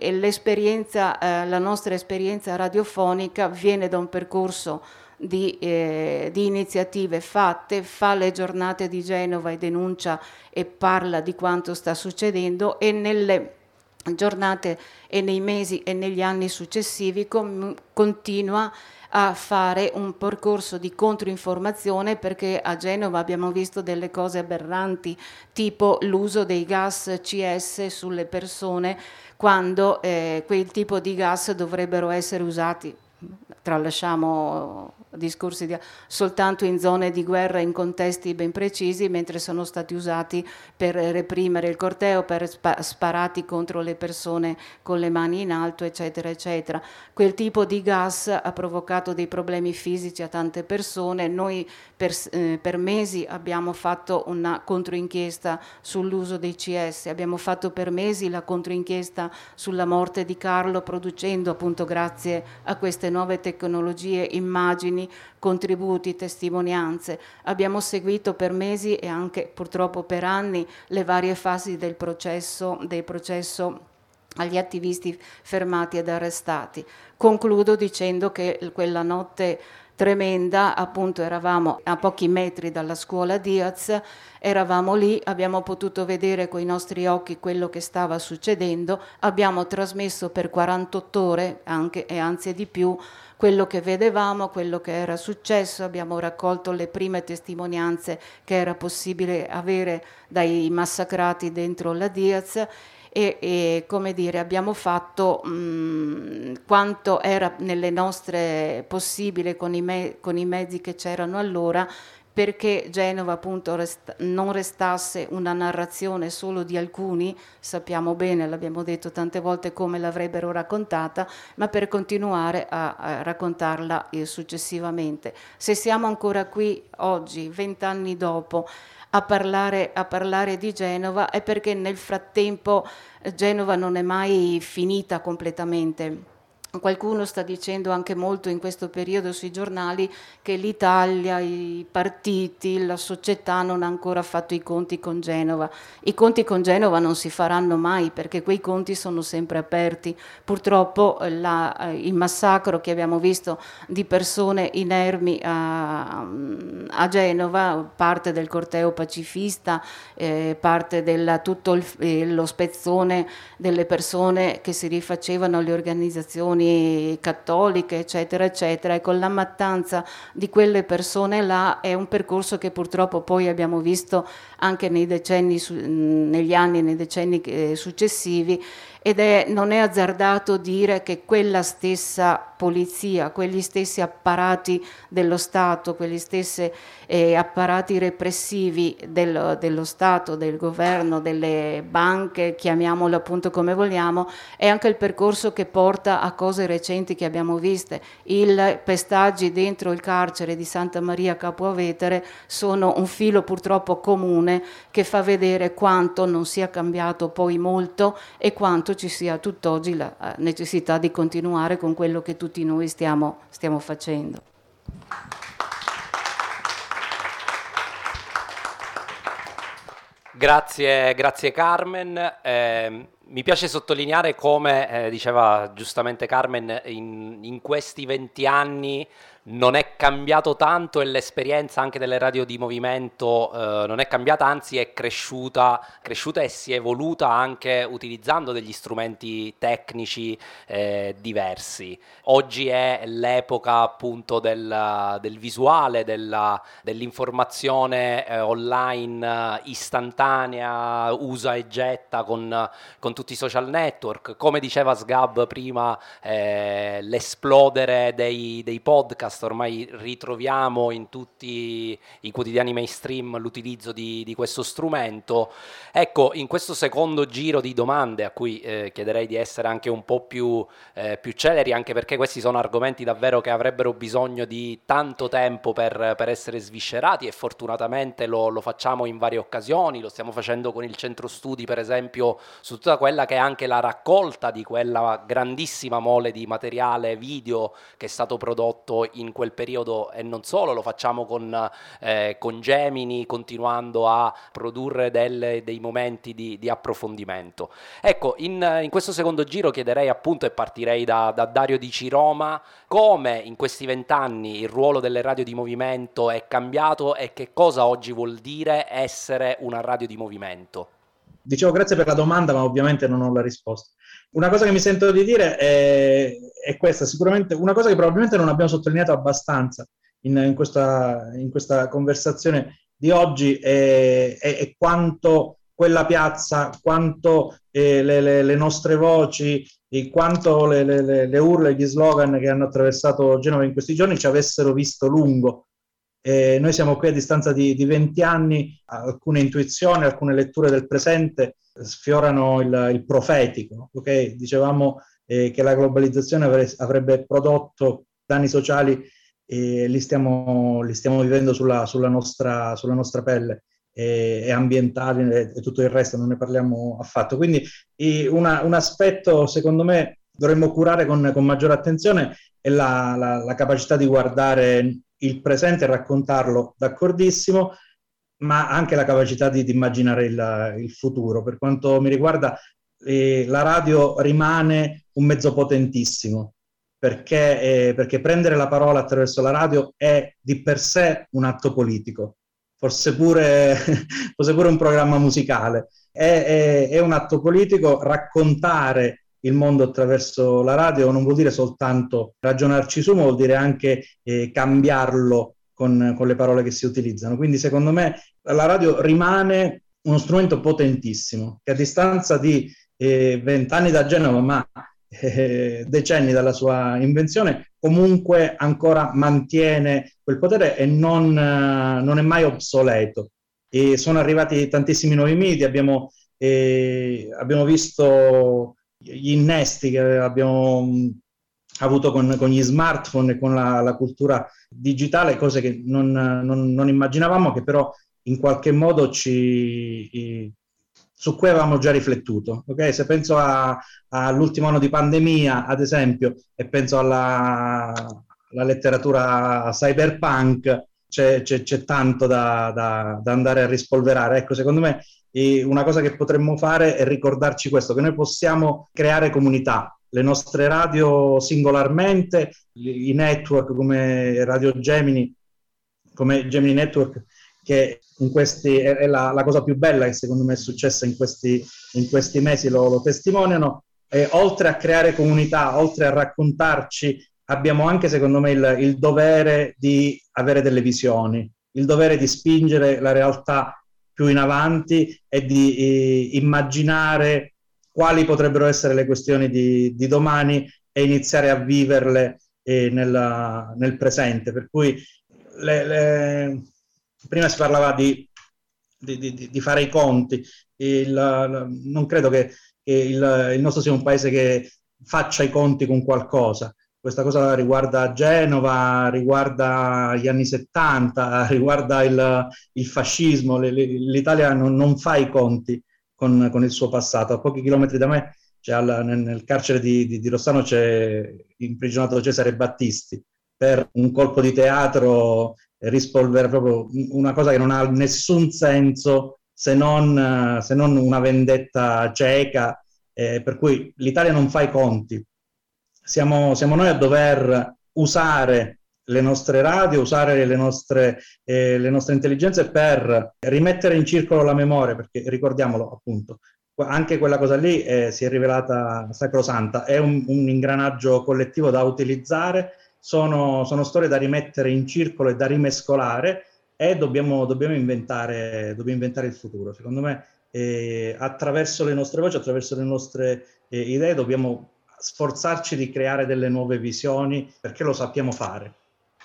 la nostra esperienza radiofonica viene da un percorso di iniziative fatte, fa le giornate di Genova e denuncia e parla di quanto sta succedendo, e nelle giornate e nei mesi e negli anni successivi continua a fare un percorso di controinformazione, perché a Genova abbiamo visto delle cose aberranti, tipo l'uso dei gas CS sulle persone, quando quel tipo di gas dovrebbero essere usati, tralasciamo discorsi soltanto in zone di guerra, in contesti ben precisi, mentre sono stati usati per reprimere il corteo, per sparati contro le persone con le mani in alto, eccetera, eccetera. Quel tipo di gas ha provocato dei problemi fisici a tante persone. Noi per mesi abbiamo fatto una controinchiesta sull'uso dei CS, abbiamo fatto per mesi la controinchiesta sulla morte di Carlo, producendo appunto, grazie a queste nuove tecnologie, immagini, contributi, testimonianze. Abbiamo seguito per mesi e anche purtroppo per anni le varie fasi del processo agli attivisti fermati ed arrestati. Concludo dicendo che quella notte tremenda, appunto, eravamo a pochi metri dalla scuola Diaz, eravamo lì, abbiamo potuto vedere coi nostri occhi quello che stava succedendo, abbiamo trasmesso per 48 ore, anche e anzi di più, quello che vedevamo, quello che era successo, abbiamo raccolto le prime testimonianze che era possibile avere dai massacrati dentro la Diaz, e come dire, abbiamo fatto quanto era nelle nostre possibile con i mezzi che c'erano allora, perché Genova appunto non restasse una narrazione solo di alcuni, sappiamo bene, l'abbiamo detto tante volte come l'avrebbero raccontata, ma per continuare a raccontarla successivamente. Se siamo ancora qui oggi, 20 anni dopo, a parlare di Genova, è perché nel frattempo Genova non è mai finita completamente. Qualcuno sta dicendo anche molto in questo periodo sui giornali che l'Italia, i partiti, la società non ha ancora fatto i conti con Genova. I conti con Genova non si faranno mai, perché quei conti sono sempre aperti. Purtroppo il massacro che abbiamo visto di persone inermi a Genova, parte del corteo pacifista, parte tutto lo spezzone delle persone che si rifacevano alle organizzazioni cattoliche, eccetera, eccetera, e con la mattanza di quelle persone là è un percorso che purtroppo poi abbiamo visto anche nei decenni successivi, ed non è azzardato dire che quella stessa polizia, quegli stessi apparati dello Stato, quegli stessi apparati repressivi dello Stato, del governo, delle banche, chiamiamolo appunto come vogliamo, è anche il percorso che porta a cose recenti che abbiamo viste. I pestaggi dentro il carcere di Santa Maria Capua Vetere sono un filo purtroppo comune che fa vedere quanto non sia cambiato poi molto e quanto ci sia tutt'oggi la necessità di continuare con quello che tutti noi stiamo facendo. Grazie Carmen. Mi piace sottolineare come, diceva giustamente Carmen, in questi 20 anni non è cambiato tanto e l'esperienza anche delle radio di movimento non è cambiata, anzi è cresciuta e si è evoluta anche utilizzando degli strumenti tecnici diversi. Oggi è l'epoca appunto del visuale, dell'informazione online istantanea, usa e getta con tutti i social network. Come diceva Sgab prima, l'esplodere dei podcast. Ormai ritroviamo in tutti i quotidiani mainstream l'utilizzo di questo strumento. Ecco, in questo secondo giro di domande, a cui chiederei di essere anche un po' più celeri, anche perché questi sono argomenti davvero che avrebbero bisogno di tanto tempo per essere sviscerati, e fortunatamente lo facciamo in varie occasioni. Lo stiamo facendo con il centro studi, per esempio, su tutta quella che è anche la raccolta di quella grandissima mole di materiale video che è stato prodotto in quel periodo, e non solo. Lo facciamo con Gemini, continuando a produrre dei momenti di approfondimento. Ecco, in questo secondo giro chiederei appunto, e partirei da Dario di Ciroma, come in questi 20 anni il ruolo delle radio di movimento è cambiato e che cosa oggi vuol dire essere una radio di movimento. Dicevo grazie per la domanda, ma ovviamente non ho la risposta. Una cosa che mi sento di dire è questa, sicuramente una cosa che probabilmente non abbiamo sottolineato abbastanza in questa conversazione di oggi è quanto quella piazza, quanto le nostre voci, quanto le urla e gli slogan che hanno attraversato Genova in questi giorni ci avessero visto lungo. Noi siamo qui a distanza di 20 anni, alcune intuizioni, alcune letture del presente sfiorano il profetico. Okay? Dicevamo che la globalizzazione avrebbe prodotto danni sociali, e li stiamo vivendo sulla nostra pelle, e ambientali e tutto il resto, non ne parliamo affatto. Quindi un aspetto, secondo me, dovremmo curare con maggiore attenzione è la capacità di guardare il presente e raccontarlo, d'accordissimo, ma anche la capacità di immaginare il futuro. Per quanto mi riguarda, la radio rimane un mezzo potentissimo, perché prendere la parola attraverso la radio è di per sé un atto politico, forse pure un programma musicale. È un atto politico. Raccontare il mondo attraverso la radio non vuol dire soltanto ragionarci su, ma vuol dire anche cambiarlo con le parole che si utilizzano. Quindi secondo me la radio rimane uno strumento potentissimo, che a distanza di 20 anni da Genova, ma decenni dalla sua invenzione, comunque ancora mantiene quel potere e non è mai obsoleto. E sono arrivati tantissimi nuovi media, abbiamo visto gli innesti che abbiamo avuto con gli smartphone e con la cultura digitale, cose che non immaginavamo, che però in qualche modo su cui avevamo già riflettuto. Okay? Se penso all'ultimo anno di pandemia, ad esempio, e penso alla letteratura cyberpunk, c'è tanto da andare a rispolverare. Ecco, secondo me una cosa che potremmo fare è ricordarci questo, che noi possiamo creare comunità, le nostre radio singolarmente, i network come Radio Gemini, come Gemini Network, che in questi è la cosa più bella che secondo me è successa in questi mesi, lo testimoniano. E oltre a creare comunità, oltre a raccontarci, abbiamo anche secondo me il dovere di avere delle visioni, il dovere di spingere la realtà più in avanti e di immaginare quali potrebbero essere le questioni di domani e iniziare a viverle nel presente. Per cui prima si parlava di fare i conti. Non credo che il nostro sia un paese che faccia i conti con qualcosa. Questa cosa riguarda Genova, riguarda gli anni 70, riguarda il fascismo. L'Italia non fa i conti con il suo passato. A pochi chilometri da me, nel carcere di Rossano, c'è imprigionato Cesare Battisti per un colpo di teatro, rispolvere proprio una cosa che non ha nessun senso se non una vendetta cieca per cui l'Italia non fa i conti. Siamo noi a dover usare le nostre radio, usare le nostre intelligenze per rimettere in circolo la memoria, perché ricordiamolo appunto, anche quella cosa lì si è rivelata sacrosanta, è un ingranaggio collettivo da utilizzare, sono storie da rimettere in circolo e da rimescolare, e dobbiamo inventare il futuro. Secondo me attraverso le nostre voci, attraverso le nostre idee dobbiamo sforzarci di creare delle nuove visioni, perché lo sappiamo fare.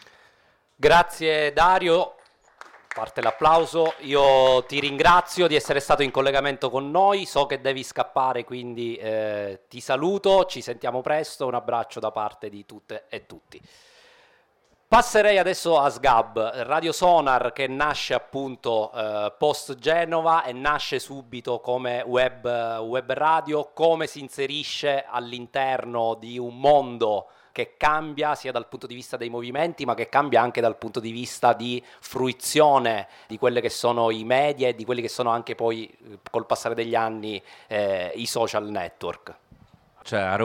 Grazie Dario, parte l'applauso. Io ti ringrazio di essere stato in collegamento con noi, so che devi scappare, quindi ti saluto, ci sentiamo presto, un abbraccio da parte di tutte e tutti. Passerei adesso a SGAB, Radio Sonar, che nasce appunto post Genova e nasce subito come web radio, come si inserisce all'interno di un mondo che cambia sia dal punto di vista dei movimenti, ma che cambia anche dal punto di vista di fruizione di quelle che sono i media e di quelli che sono anche poi col passare degli anni i social network. Cioè a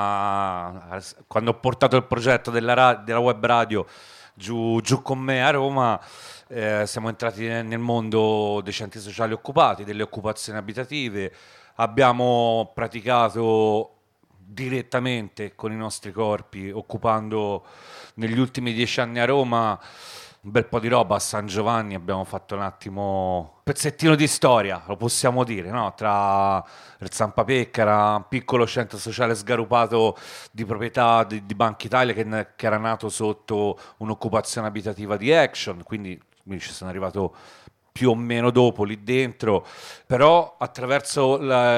Roma, quando ho portato il progetto della web radio giù con me a Roma, siamo entrati nel mondo dei centri sociali occupati, delle occupazioni abitative, abbiamo praticato direttamente con i nostri corpi, occupando negli ultimi 10 anni a Roma un bel po' di roba. A San Giovanni abbiamo fatto un attimo un pezzettino di storia, lo possiamo dire, no? Tra il Zampa Peccara, un piccolo centro sociale sgarupato di proprietà di Banca Italia che era nato sotto un'occupazione abitativa di Action, quindi ci sono arrivato più o meno dopo lì dentro, però attraverso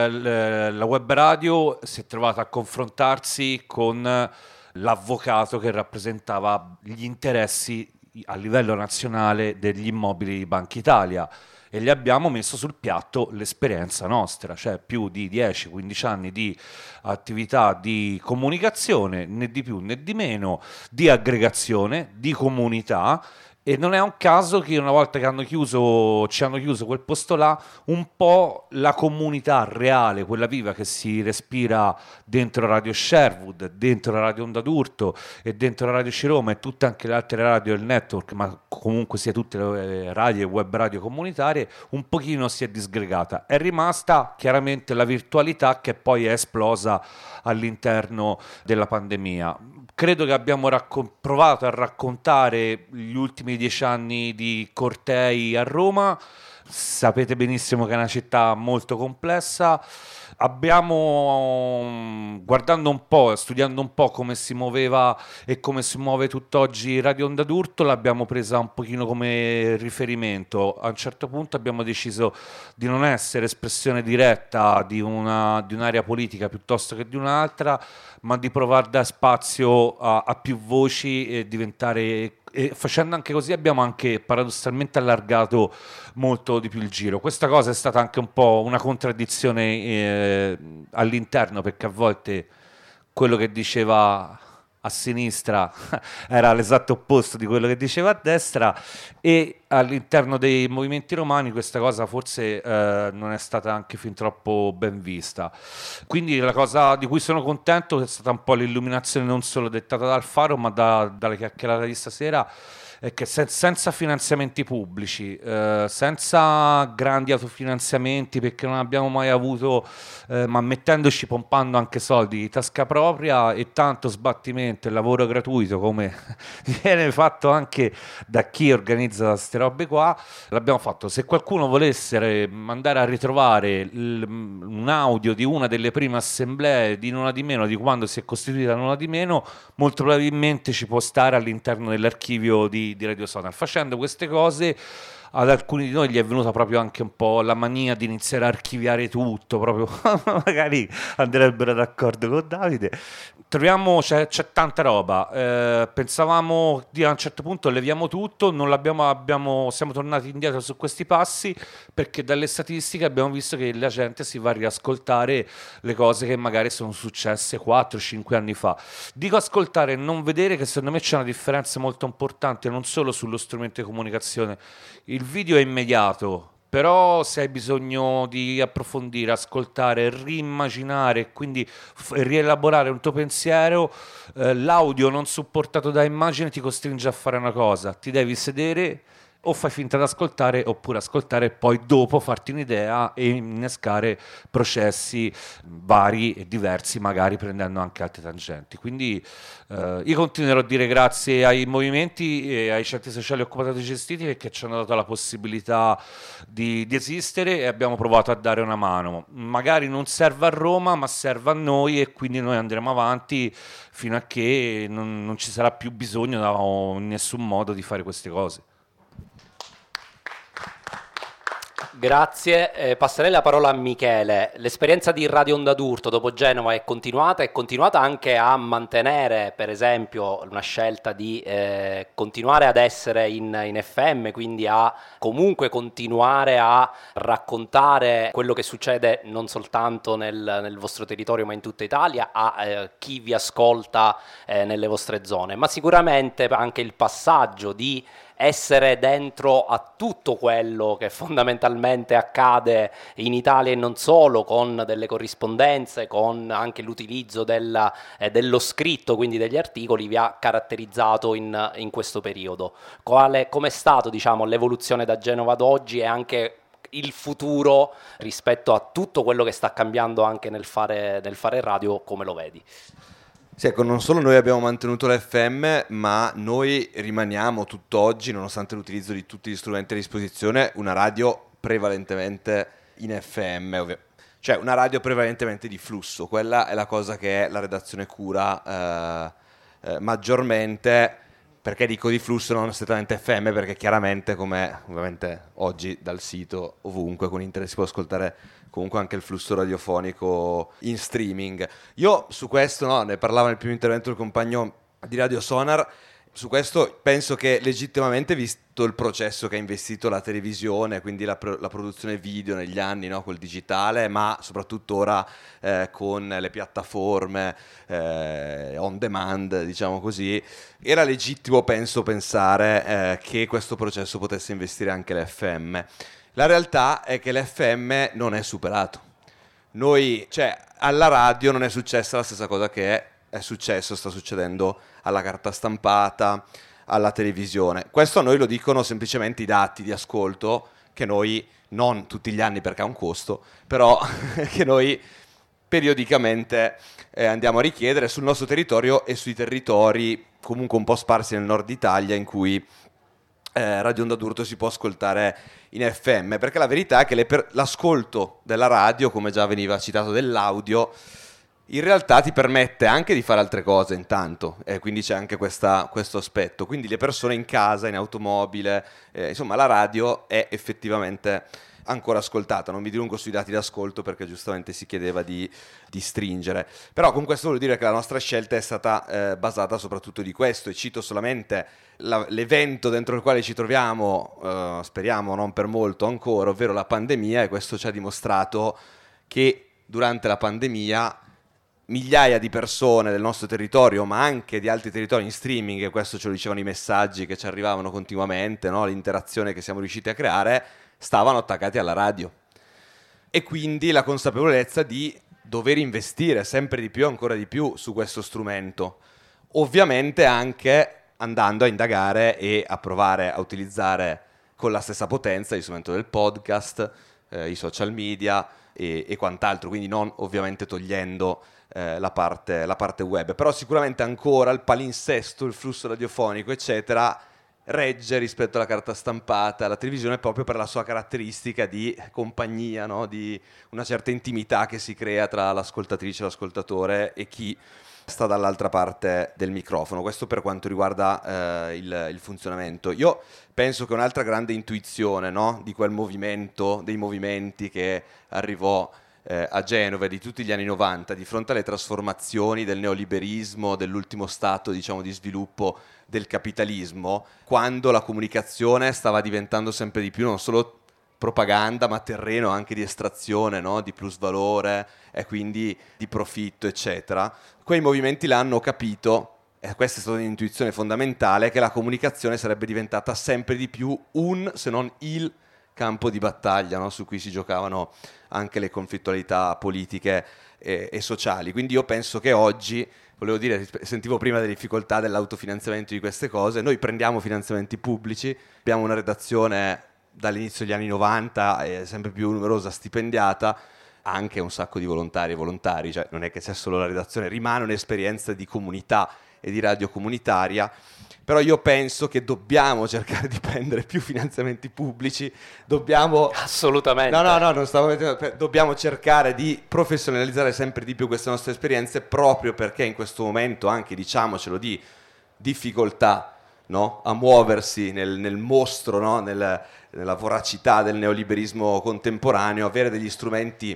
la web radio si è trovato a confrontarsi con l'avvocato che rappresentava gli interessi a livello nazionale degli immobili di Banca Italia, e gli abbiamo messo sul piatto l'esperienza nostra, cioè più di 10-15 anni di attività di comunicazione, né di più né di meno, di aggregazione, di comunità. E non è un caso che una volta che ci hanno chiuso quel posto là, un po' la comunità reale, quella viva che si respira dentro Radio Sherwood, dentro la Radio Onda d'Urto e dentro la Radio Ciroma e tutte anche le altre radio del network, ma comunque sia tutte le radio e web radio comunitarie, un pochino si è disgregata. È rimasta chiaramente la virtualità, che poi è esplosa all'interno della pandemia. Credo che abbiamo provato a raccontare gli ultimi 10 anni di cortei a Roma. Sapete benissimo che è una città molto complessa. Abbiamo, guardando un po', studiando un po' come si muoveva e come si muove tutt'oggi Radio Onda d'Urto, l'abbiamo presa un pochino come riferimento. A un certo punto abbiamo deciso di non essere espressione diretta di un'area politica piuttosto che di un'altra, ma di provare a dare spazio a più voci e diventare... E facendo anche così abbiamo anche paradossalmente allargato molto di più il giro. Questa cosa è stata anche un po' una contraddizione all'interno, perché a volte quello che diceva a sinistra era l'esatto opposto di quello che diceva a destra, e all'interno dei movimenti romani questa cosa forse non è stata anche fin troppo ben vista. Quindi la cosa di cui sono contento è stata un po' l'illuminazione non solo dettata dal Faro, ma dalle chiacchierate di stasera, è che senza finanziamenti pubblici, senza grandi autofinanziamenti, perché non abbiamo mai avuto, ma mettendoci, pompando anche soldi di tasca propria e tanto sbattimento e lavoro gratuito come viene fatto anche da chi organizza queste robe qua, l'abbiamo fatto. Se qualcuno volesse andare a ritrovare un audio di una delle prime assemblee di Non Ha Di Meno, di quando si è costituita Non Ha Di Meno, molto probabilmente ci può stare all'interno dell'archivio di Radio Sonar. Facendo queste cose ad alcuni di noi gli è venuta proprio anche un po' la mania di iniziare a archiviare tutto, proprio magari andrebbero d'accordo con Davide. Troviamo, c'è tanta roba, pensavamo di a un certo punto leviamo tutto, non siamo tornati indietro su questi passi, perché dalle statistiche abbiamo visto che la gente si va a riascoltare le cose che magari sono successe 4-5 anni fa. Dico ascoltare e non vedere, che secondo me c'è una differenza molto importante non solo sullo strumento di comunicazione. Il video è immediato, però se hai bisogno di approfondire, ascoltare, riimmaginare, quindi rielaborare un tuo pensiero, l'audio non supportato da immagine ti costringe a fare una cosa: ti devi sedere, o fai finta di ascoltare, oppure ascoltare e poi dopo farti un'idea e innescare processi vari e diversi, magari prendendo anche altre tangenti. Quindi io continuerò a dire grazie ai movimenti e ai centri sociali occupati e gestiti, perché ci hanno dato la possibilità di esistere e abbiamo provato a dare una mano. Magari non serve a Roma, ma serve a noi, e quindi noi andremo avanti fino a che non ci sarà più bisogno in nessun modo di fare queste cose. Grazie, passerei la parola a Michele. L'esperienza di Radio Onda d'Urto dopo Genova è continuata anche a mantenere, per esempio, una scelta di continuare ad essere in FM, quindi a comunque continuare a raccontare quello che succede non soltanto nel vostro territorio ma in tutta Italia a chi vi ascolta nelle vostre zone, ma sicuramente anche il passaggio di essere dentro a tutto quello che fondamentalmente accade in Italia e non solo, con delle corrispondenze, con anche l'utilizzo dello scritto, quindi degli articoli, vi ha caratterizzato in questo periodo. Com'è stato, diciamo, l'evoluzione da Genova ad oggi e anche il futuro rispetto a tutto quello che sta cambiando anche nel fare radio, come lo vedi? Sì, ecco, non solo noi abbiamo mantenuto l'FM, ma noi rimaniamo tutt'oggi, nonostante l'utilizzo di tutti gli strumenti a disposizione, una radio prevalentemente in FM, cioè una radio prevalentemente di flusso. Quella è la cosa che la redazione cura maggiormente. Perché dico di flusso, non strettamente FM, perché chiaramente, come ovviamente oggi dal sito ovunque con internet si può ascoltare comunque anche il flusso radiofonico in streaming. Io su questo, ne parlavo nel primo intervento il compagno di Radio Sonar, su questo penso che legittimamente, visto il processo che ha investito la televisione, quindi la produzione video negli anni, no, col digitale, ma soprattutto ora con le piattaforme on demand, diciamo così, era legittimo, penso, pensare che questo processo potesse investire anche l'FM. La realtà è che l'FM non è superato. Alla radio non è successa la stessa cosa che sta succedendo alla carta stampata, alla televisione. Questo a noi lo dicono semplicemente i dati di ascolto, che noi, non tutti gli anni perché ha un costo, però che noi periodicamente andiamo a richiedere sul nostro territorio e sui territori comunque un po' sparsi nel nord Italia, in cui Radio Onda d'Urto si può ascoltare in FM, perché la verità è che l'ascolto della radio, come già veniva citato, dell'audio, in realtà ti permette anche di fare altre cose intanto, quindi c'è anche questo aspetto. Quindi le persone in casa, in automobile, insomma la radio è effettivamente ancora ascoltata. Non mi dilungo sui dati d'ascolto perché giustamente si chiedeva di stringere, però con questo voglio dire che la nostra scelta è stata basata soprattutto di questo, e cito solamente l'evento dentro il quale ci troviamo, speriamo non per molto ancora, ovvero la pandemia, e questo ci ha dimostrato che durante la pandemia migliaia di persone del nostro territorio, ma anche di altri territori in streaming, e questo ce lo dicevano i messaggi che ci arrivavano continuamente, no? L'interazione che siamo riusciti a creare, stavano attaccati alla radio. E quindi la consapevolezza di dover investire sempre di più, ancora di più, su questo strumento. Ovviamente anche andando a indagare e a provare a utilizzare con la stessa potenza il strumento del podcast, i social media e quant'altro, quindi non ovviamente togliendo la parte web, però sicuramente ancora il palinsesto, il flusso radiofonico eccetera regge rispetto alla carta stampata, alla televisione, proprio per la sua caratteristica di compagnia, no? Di una certa intimità che si crea tra l'ascoltatrice, l'ascoltatore e chi sta dall'altra parte del microfono. Questo per quanto riguarda il funzionamento. Io penso che un'altra grande intuizione, no? Di quel movimento, dei movimenti che arrivò a Genova di tutti gli anni 90, di fronte alle trasformazioni del neoliberismo, dell'ultimo stato, diciamo, di sviluppo del capitalismo, quando la comunicazione stava diventando sempre di più non solo propaganda, ma terreno anche di estrazione, no? Di plusvalore e quindi di profitto, eccetera. Quei movimenti l'hanno capito, e questa è stata un'intuizione fondamentale, che la comunicazione sarebbe diventata sempre di più se non il campo di battaglia, no? Su cui si giocavano anche le conflittualità politiche e sociali. Quindi io penso che oggi, volevo dire, sentivo prima delle difficoltà dell'autofinanziamento di queste cose, noi prendiamo finanziamenti pubblici, abbiamo una redazione dall'inizio degli anni 90 sempre più numerosa, stipendiata, anche un sacco di volontari e volontari, cioè non è che c'è solo la redazione, rimane un'esperienza di comunità e di radio comunitaria, però io penso che dobbiamo cercare di prendere più finanziamenti pubblici, dobbiamo... Assolutamente. No, non stavo mettendo... Dobbiamo cercare di professionalizzare sempre di più queste nostre esperienze, proprio perché in questo momento anche, diciamocelo, di difficoltà, no? A muoversi nel mostro, no? Nella voracità del neoliberismo contemporaneo, avere degli strumenti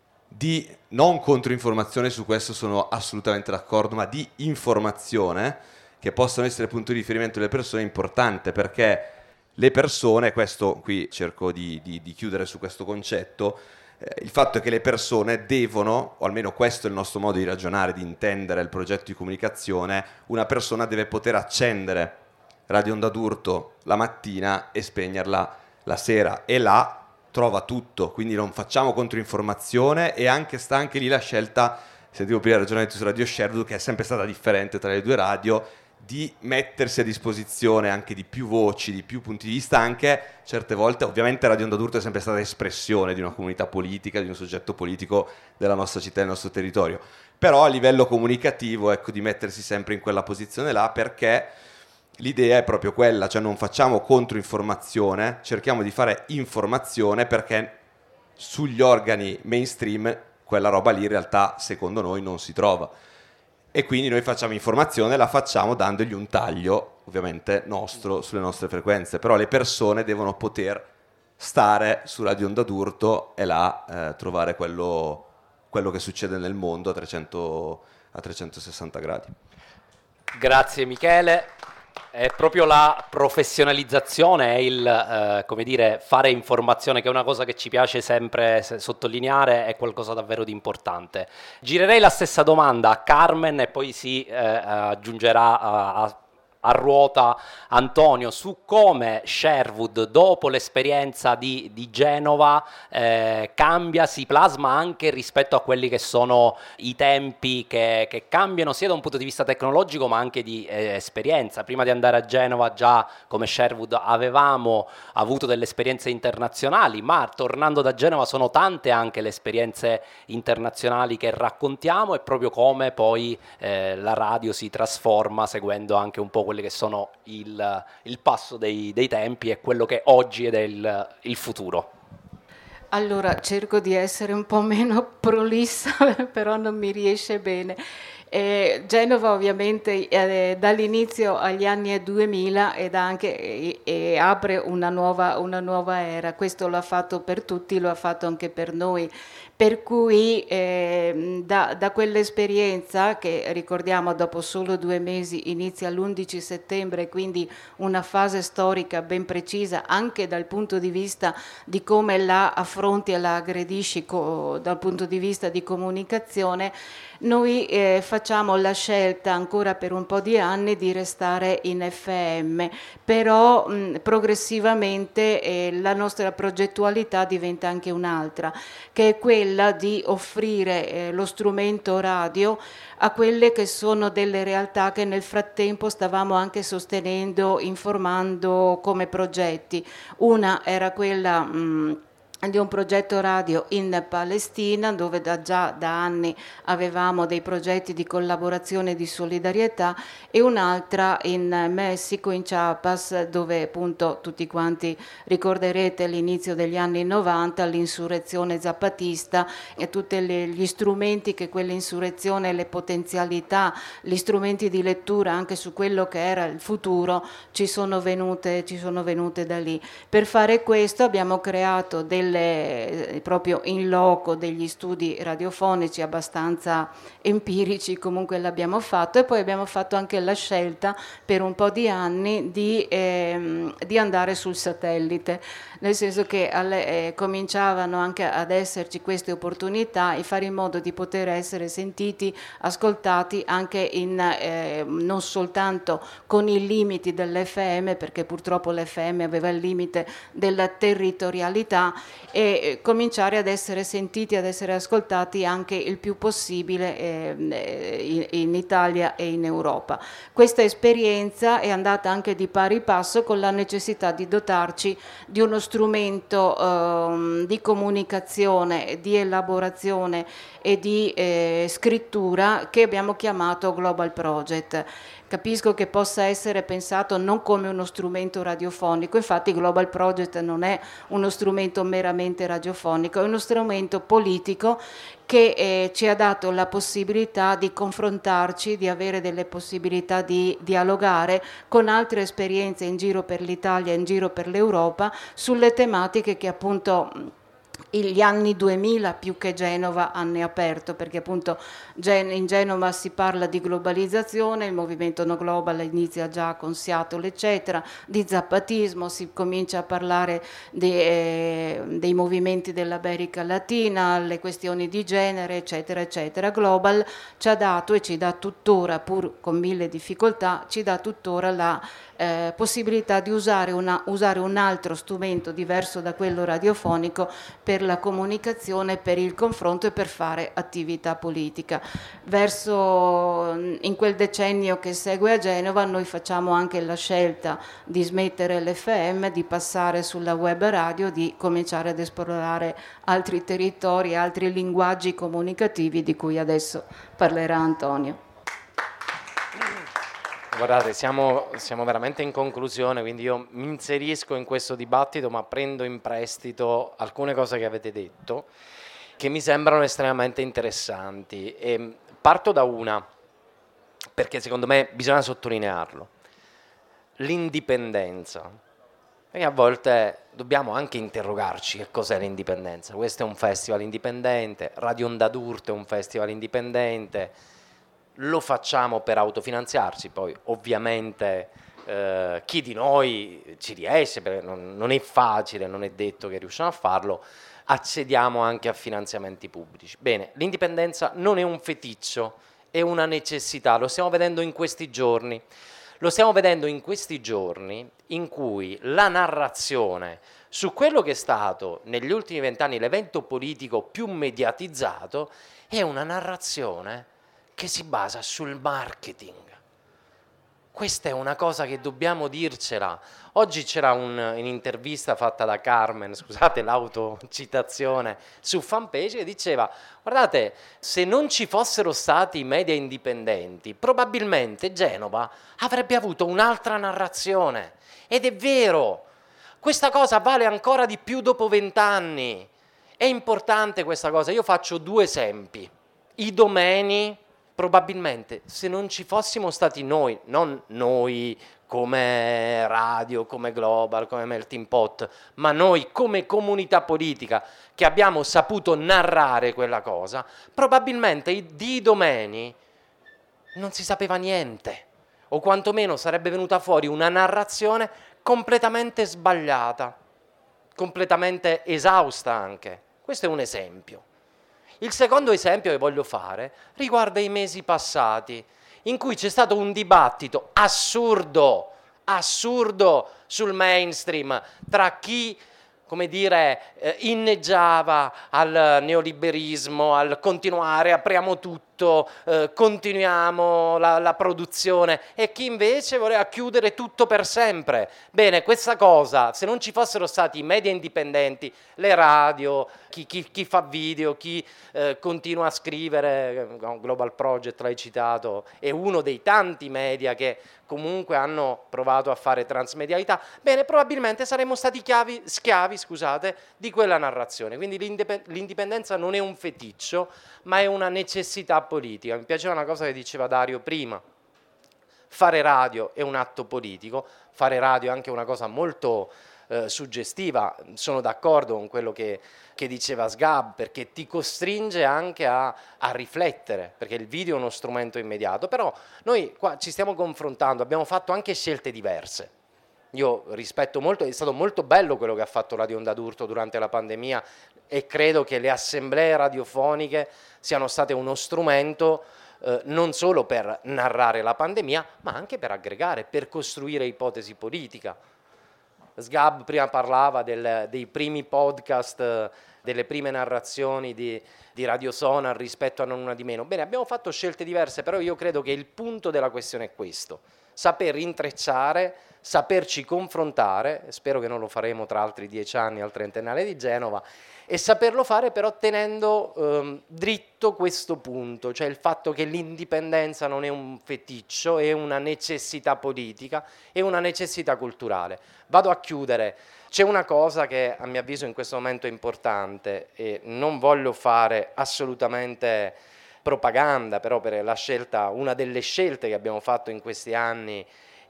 di non controinformazione, su questo sono assolutamente d'accordo, ma di informazione, che possono essere punto di riferimento delle persone, è importante, perché le persone, questo qui cerco di chiudere su questo concetto, il fatto è che le persone devono, o almeno questo è il nostro modo di ragionare, di intendere il progetto di comunicazione, una persona deve poter accendere Radio Onda d'Urto la mattina e spegnerla la sera, e là trova tutto, quindi non facciamo controinformazione, e sta anche lì la scelta, sentivo prima il ragionamento su Radio Sherwood, che è sempre stata differente tra le due radio, di mettersi a disposizione anche di più voci, di più punti di vista, anche certe volte, ovviamente Radio Onda d'Urto è sempre stata espressione di una comunità politica, di un soggetto politico della nostra città e del nostro territorio, però a livello comunicativo, ecco, di mettersi sempre in quella posizione là, perché l'idea è proprio quella, cioè non facciamo controinformazione, cerchiamo di fare informazione, perché sugli organi mainstream quella roba lì in realtà secondo noi non si trova, e quindi noi facciamo informazione, la facciamo dandogli un taglio ovviamente nostro sulle nostre frequenze, però le persone devono poter stare su Radio Onda d'Urto e là trovare quello che succede nel mondo a 360 gradi. Grazie Michele. È proprio la professionalizzazione e il come dire, fare informazione, che è una cosa che ci piace sempre sottolineare, è qualcosa davvero di importante. Girerei la stessa domanda a Carmen e poi si aggiungerà a ruota Antonio su come Sherwood, dopo l'esperienza di Genova, cambia, si plasma anche rispetto a quelli che sono i tempi che cambiano sia da un punto di vista tecnologico ma anche di esperienza. Prima di andare a Genova già come Sherwood avevamo avuto delle esperienze internazionali, ma tornando da Genova sono tante anche le esperienze internazionali che raccontiamo, e proprio come poi la radio si trasforma seguendo anche un po' quelli che sono il passo dei tempi e quello che oggi è il futuro. Allora, cerco di essere un po' meno prolissa, però non mi riesce bene. Genova ovviamente dall'inizio agli anni 2000 ed anche apre una nuova era. Questo lo ha fatto per tutti, lo ha fatto anche per noi, per cui da quell'esperienza, che ricordiamo dopo solo 2 mesi inizia l'11 settembre, quindi una fase storica ben precisa anche dal punto di vista di come la affronti e la aggredisci dal punto di vista di comunicazione, noi facciamo la scelta ancora per un po' di anni di restare in FM, però progressivamente la nostra progettualità diventa anche un'altra, che è quella di offrire lo strumento radio a quelle che sono delle realtà che nel frattempo stavamo anche sostenendo, informando come progetti. Una era quella di un progetto radio in Palestina, dove già da anni avevamo dei progetti di collaborazione e di solidarietà, e un'altra in Messico, in Chiapas, dove appunto tutti quanti ricorderete l'inizio degli anni 90, l'insurrezione zapatista e tutti gli strumenti che quell'insurrezione, le potenzialità, gli strumenti di lettura anche su quello che era il futuro ci sono venute da lì. Per fare questo abbiamo creato delle proprio in loco degli studi radiofonici abbastanza empirici, comunque l'abbiamo fatto, e poi abbiamo fatto anche la scelta per un po' di anni di andare sul satellite, nel senso che cominciavano anche ad esserci queste opportunità e fare in modo di poter essere sentiti, ascoltati anche non soltanto con i limiti dell'FM, perché purtroppo l'FM aveva il limite della territorialità, e cominciare ad essere sentiti, ad essere ascoltati anche il più possibile in Italia e in Europa. Questa esperienza è andata anche di pari passo con la necessità di dotarci di uno strumento di comunicazione, di elaborazione e di scrittura che abbiamo chiamato Global Project. Capisco che possa essere pensato non come uno strumento radiofonico, infatti Global Project non è uno strumento meramente radiofonico, è uno strumento politico che ci ha dato la possibilità di confrontarci, di avere delle possibilità di dialogare con altre esperienze in giro per l'Italia, in giro per l'Europa, sulle tematiche che appunto gli anni 2000 più che Genova hanno aperto, perché appunto in Genova si parla di globalizzazione, il movimento No Global inizia già con Seattle eccetera, di zappatismo, si comincia a parlare dei movimenti dell'America Latina, le questioni di genere eccetera eccetera. Global ci ha dato e ci dà tuttora, pur con mille difficoltà, ci dà tuttora la possibilità di usare un altro strumento diverso da quello radiofonico per la comunicazione, per il confronto e per fare attività politica. In quel decennio che segue a Genova noi facciamo anche la scelta di smettere l'FM, di passare sulla web radio, di cominciare ad esplorare altri territori, altri linguaggi comunicativi di cui adesso parlerà Antonio. Guardate, siamo veramente in conclusione, quindi io mi inserisco in questo dibattito, ma prendo in prestito alcune cose che avete detto, che mi sembrano estremamente interessanti. E parto da una, perché secondo me bisogna sottolinearlo: l'indipendenza. Perché a volte dobbiamo anche interrogarci che cos'è l'indipendenza. Questo è un festival indipendente, Radio Onda d'Urto è un festival indipendente, lo facciamo per autofinanziarsi, poi ovviamente chi di noi ci riesce, perché non è facile, non è detto che riusciamo a farlo, accediamo anche a finanziamenti pubblici. Bene, l'indipendenza non è un feticcio, è una necessità, lo stiamo vedendo in questi giorni. Lo stiamo vedendo in questi giorni in cui la narrazione su quello che è stato negli ultimi 20 anni l'evento politico più mediatizzato è una narrazione che si basa sul marketing. Questa è una cosa che dobbiamo dircela. Oggi c'era un'intervista fatta da Carmen, scusate l'autocitazione, su Fanpage, che diceva: guardate, se non ci fossero stati i media indipendenti, probabilmente Genova avrebbe avuto un'altra narrazione. Ed è vero, questa cosa vale ancora di più dopo 20 anni. È importante questa cosa. Io faccio 2 esempi. I domeni, probabilmente, se non ci fossimo stati noi, non noi come radio, come Global, come Melting Pot, ma noi come comunità politica che abbiamo saputo narrare quella cosa, probabilmente di domeni non si sapeva niente, o quantomeno sarebbe venuta fuori una narrazione completamente sbagliata, completamente esausta anche. Questo è un esempio. Il secondo esempio che voglio fare riguarda i mesi passati, in cui c'è stato un dibattito assurdo sul mainstream tra chi, come dire, inneggiava al neoliberismo, al continuare, apriamo tutto, continuiamo la produzione, e chi invece voleva chiudere tutto per sempre. Bene, questa cosa, se non ci fossero stati i media indipendenti, le radio, chi fa video, chi continua a scrivere, Global Project l'hai citato, è uno dei tanti media che comunque hanno provato a fare transmedialità, bene, probabilmente saremmo stati schiavi, di quella narrazione. Quindi l'indipendenza non è un feticcio, ma è una necessità politica. Mi piaceva una cosa che diceva Dario prima: fare radio è un atto politico, fare radio è anche una cosa molto suggestiva. Sono d'accordo con quello che diceva Sgab, perché ti costringe anche a riflettere, perché il video è uno strumento immediato, però noi qua ci stiamo confrontando, abbiamo fatto anche scelte diverse. Io rispetto molto, è stato molto bello quello che ha fatto Radio Onda d'Urto durante la pandemia, e credo che le assemblee radiofoniche siano state uno strumento non solo per narrare la pandemia, ma anche per aggregare, per costruire ipotesi politica. Sgab prima parlava dei primi podcast, delle prime narrazioni di Radio Sonar rispetto a Non Una di Meno. Bene, abbiamo fatto scelte diverse, però io credo che il punto della questione è questo: saper intrecciare, saperci confrontare, spero che non lo faremo tra altri 10 anni al trentennale di Genova, e saperlo fare però tenendo dritto questo punto, cioè il fatto che l'indipendenza non è un feticcio, è una necessità politica, è una necessità culturale. Vado a chiudere. C'è una cosa che a mio avviso in questo momento è importante, e non voglio fare assolutamente propaganda, però per la scelta, una delle scelte che abbiamo fatto in questi anni,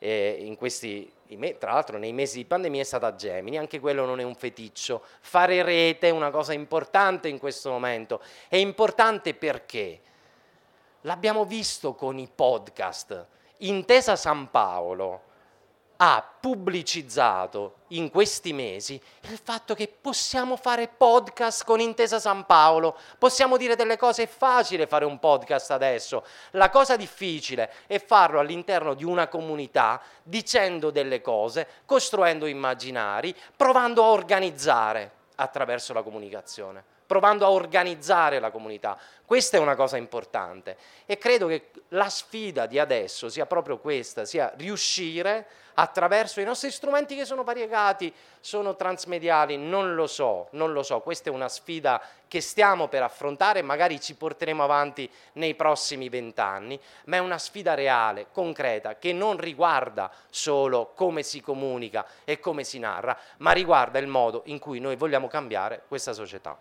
tra l'altro nei mesi di pandemia, è stata Gemini. Anche quello non è un feticcio. Fare rete è una cosa importante in questo momento. È importante perché l'abbiamo visto con i podcast. Intesa San Paolo ha pubblicizzato in questi mesi il fatto che possiamo fare podcast con Intesa San Paolo, possiamo dire delle cose. È facile fare un podcast adesso, la cosa difficile è farlo all'interno di una comunità, dicendo delle cose, costruendo immaginari, provando a organizzare attraverso la comunicazione, provando a organizzare la comunità. Questa è una cosa importante, e credo che la sfida di adesso sia proprio questa, sia riuscire attraverso i nostri strumenti, che sono variegati, sono transmediali, non lo so, questa è una sfida che stiamo per affrontare, magari ci porteremo avanti nei prossimi 20 anni, ma è una sfida reale, concreta, che non riguarda solo come si comunica e come si narra, ma riguarda il modo in cui noi vogliamo cambiare questa società.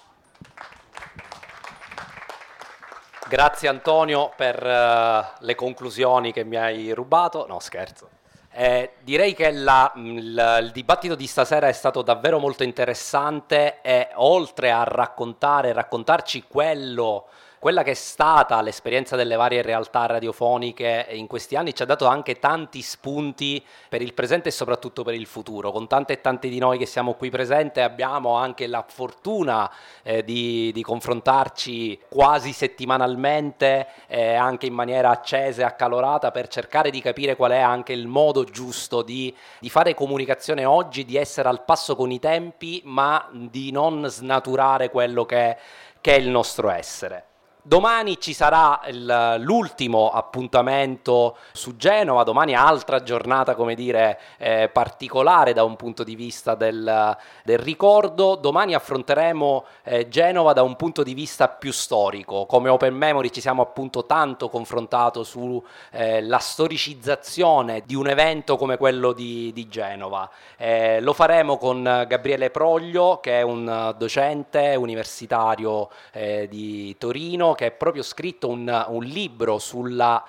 Grazie Antonio per le conclusioni che mi hai rubato. No, scherzo. Direi che il dibattito di stasera è stato davvero molto interessante, e oltre a raccontarci quella che è stata l'esperienza delle varie realtà radiofoniche in questi anni, ci ha dato anche tanti spunti per il presente e soprattutto per il futuro. Con tante e tanti di noi che siamo qui presenti abbiamo anche la fortuna di confrontarci quasi settimanalmente, anche in maniera accesa e accalorata, per cercare di capire qual è anche il modo giusto di fare comunicazione oggi, di essere al passo con i tempi, ma di non snaturare quello che è il nostro essere. Domani ci sarà l'ultimo appuntamento su Genova, domani altra giornata, come dire, particolare da un punto di vista del ricordo. Domani affronteremo Genova da un punto di vista più storico. Come Open Memory ci siamo appunto tanto confrontato sulla storicizzazione di un evento come quello di Genova. Lo faremo con Gabriele Proglio, che è un docente universitario di Torino, che ha proprio scritto un libro sulla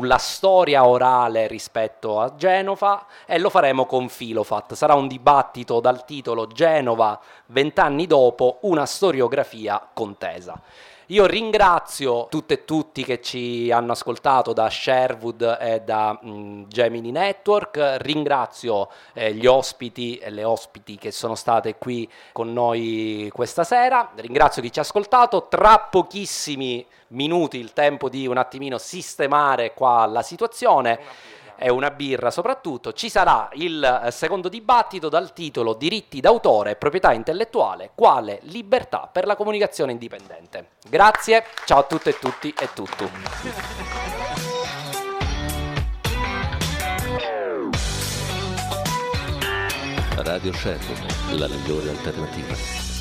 storia orale rispetto a Genova, e lo faremo con Filofat. Sarà un dibattito dal titolo Genova 20 anni dopo, una storiografia contesa. Io ringrazio tutte e tutti che ci hanno ascoltato da Sherwood e da Gemini Network, ringrazio gli ospiti e le ospiti che sono state qui con noi questa sera, ringrazio chi ci ha ascoltato. Tra pochissimi minuti il tempo di un attimino sistemare qua la situazione e una birra soprattutto. Ci sarà il secondo dibattito dal titolo Diritti d'autore e proprietà intellettuale, quale libertà per la comunicazione indipendente. Grazie, ciao a tutte e tutti e tutto. Radio Sherwood, la migliore alternativa.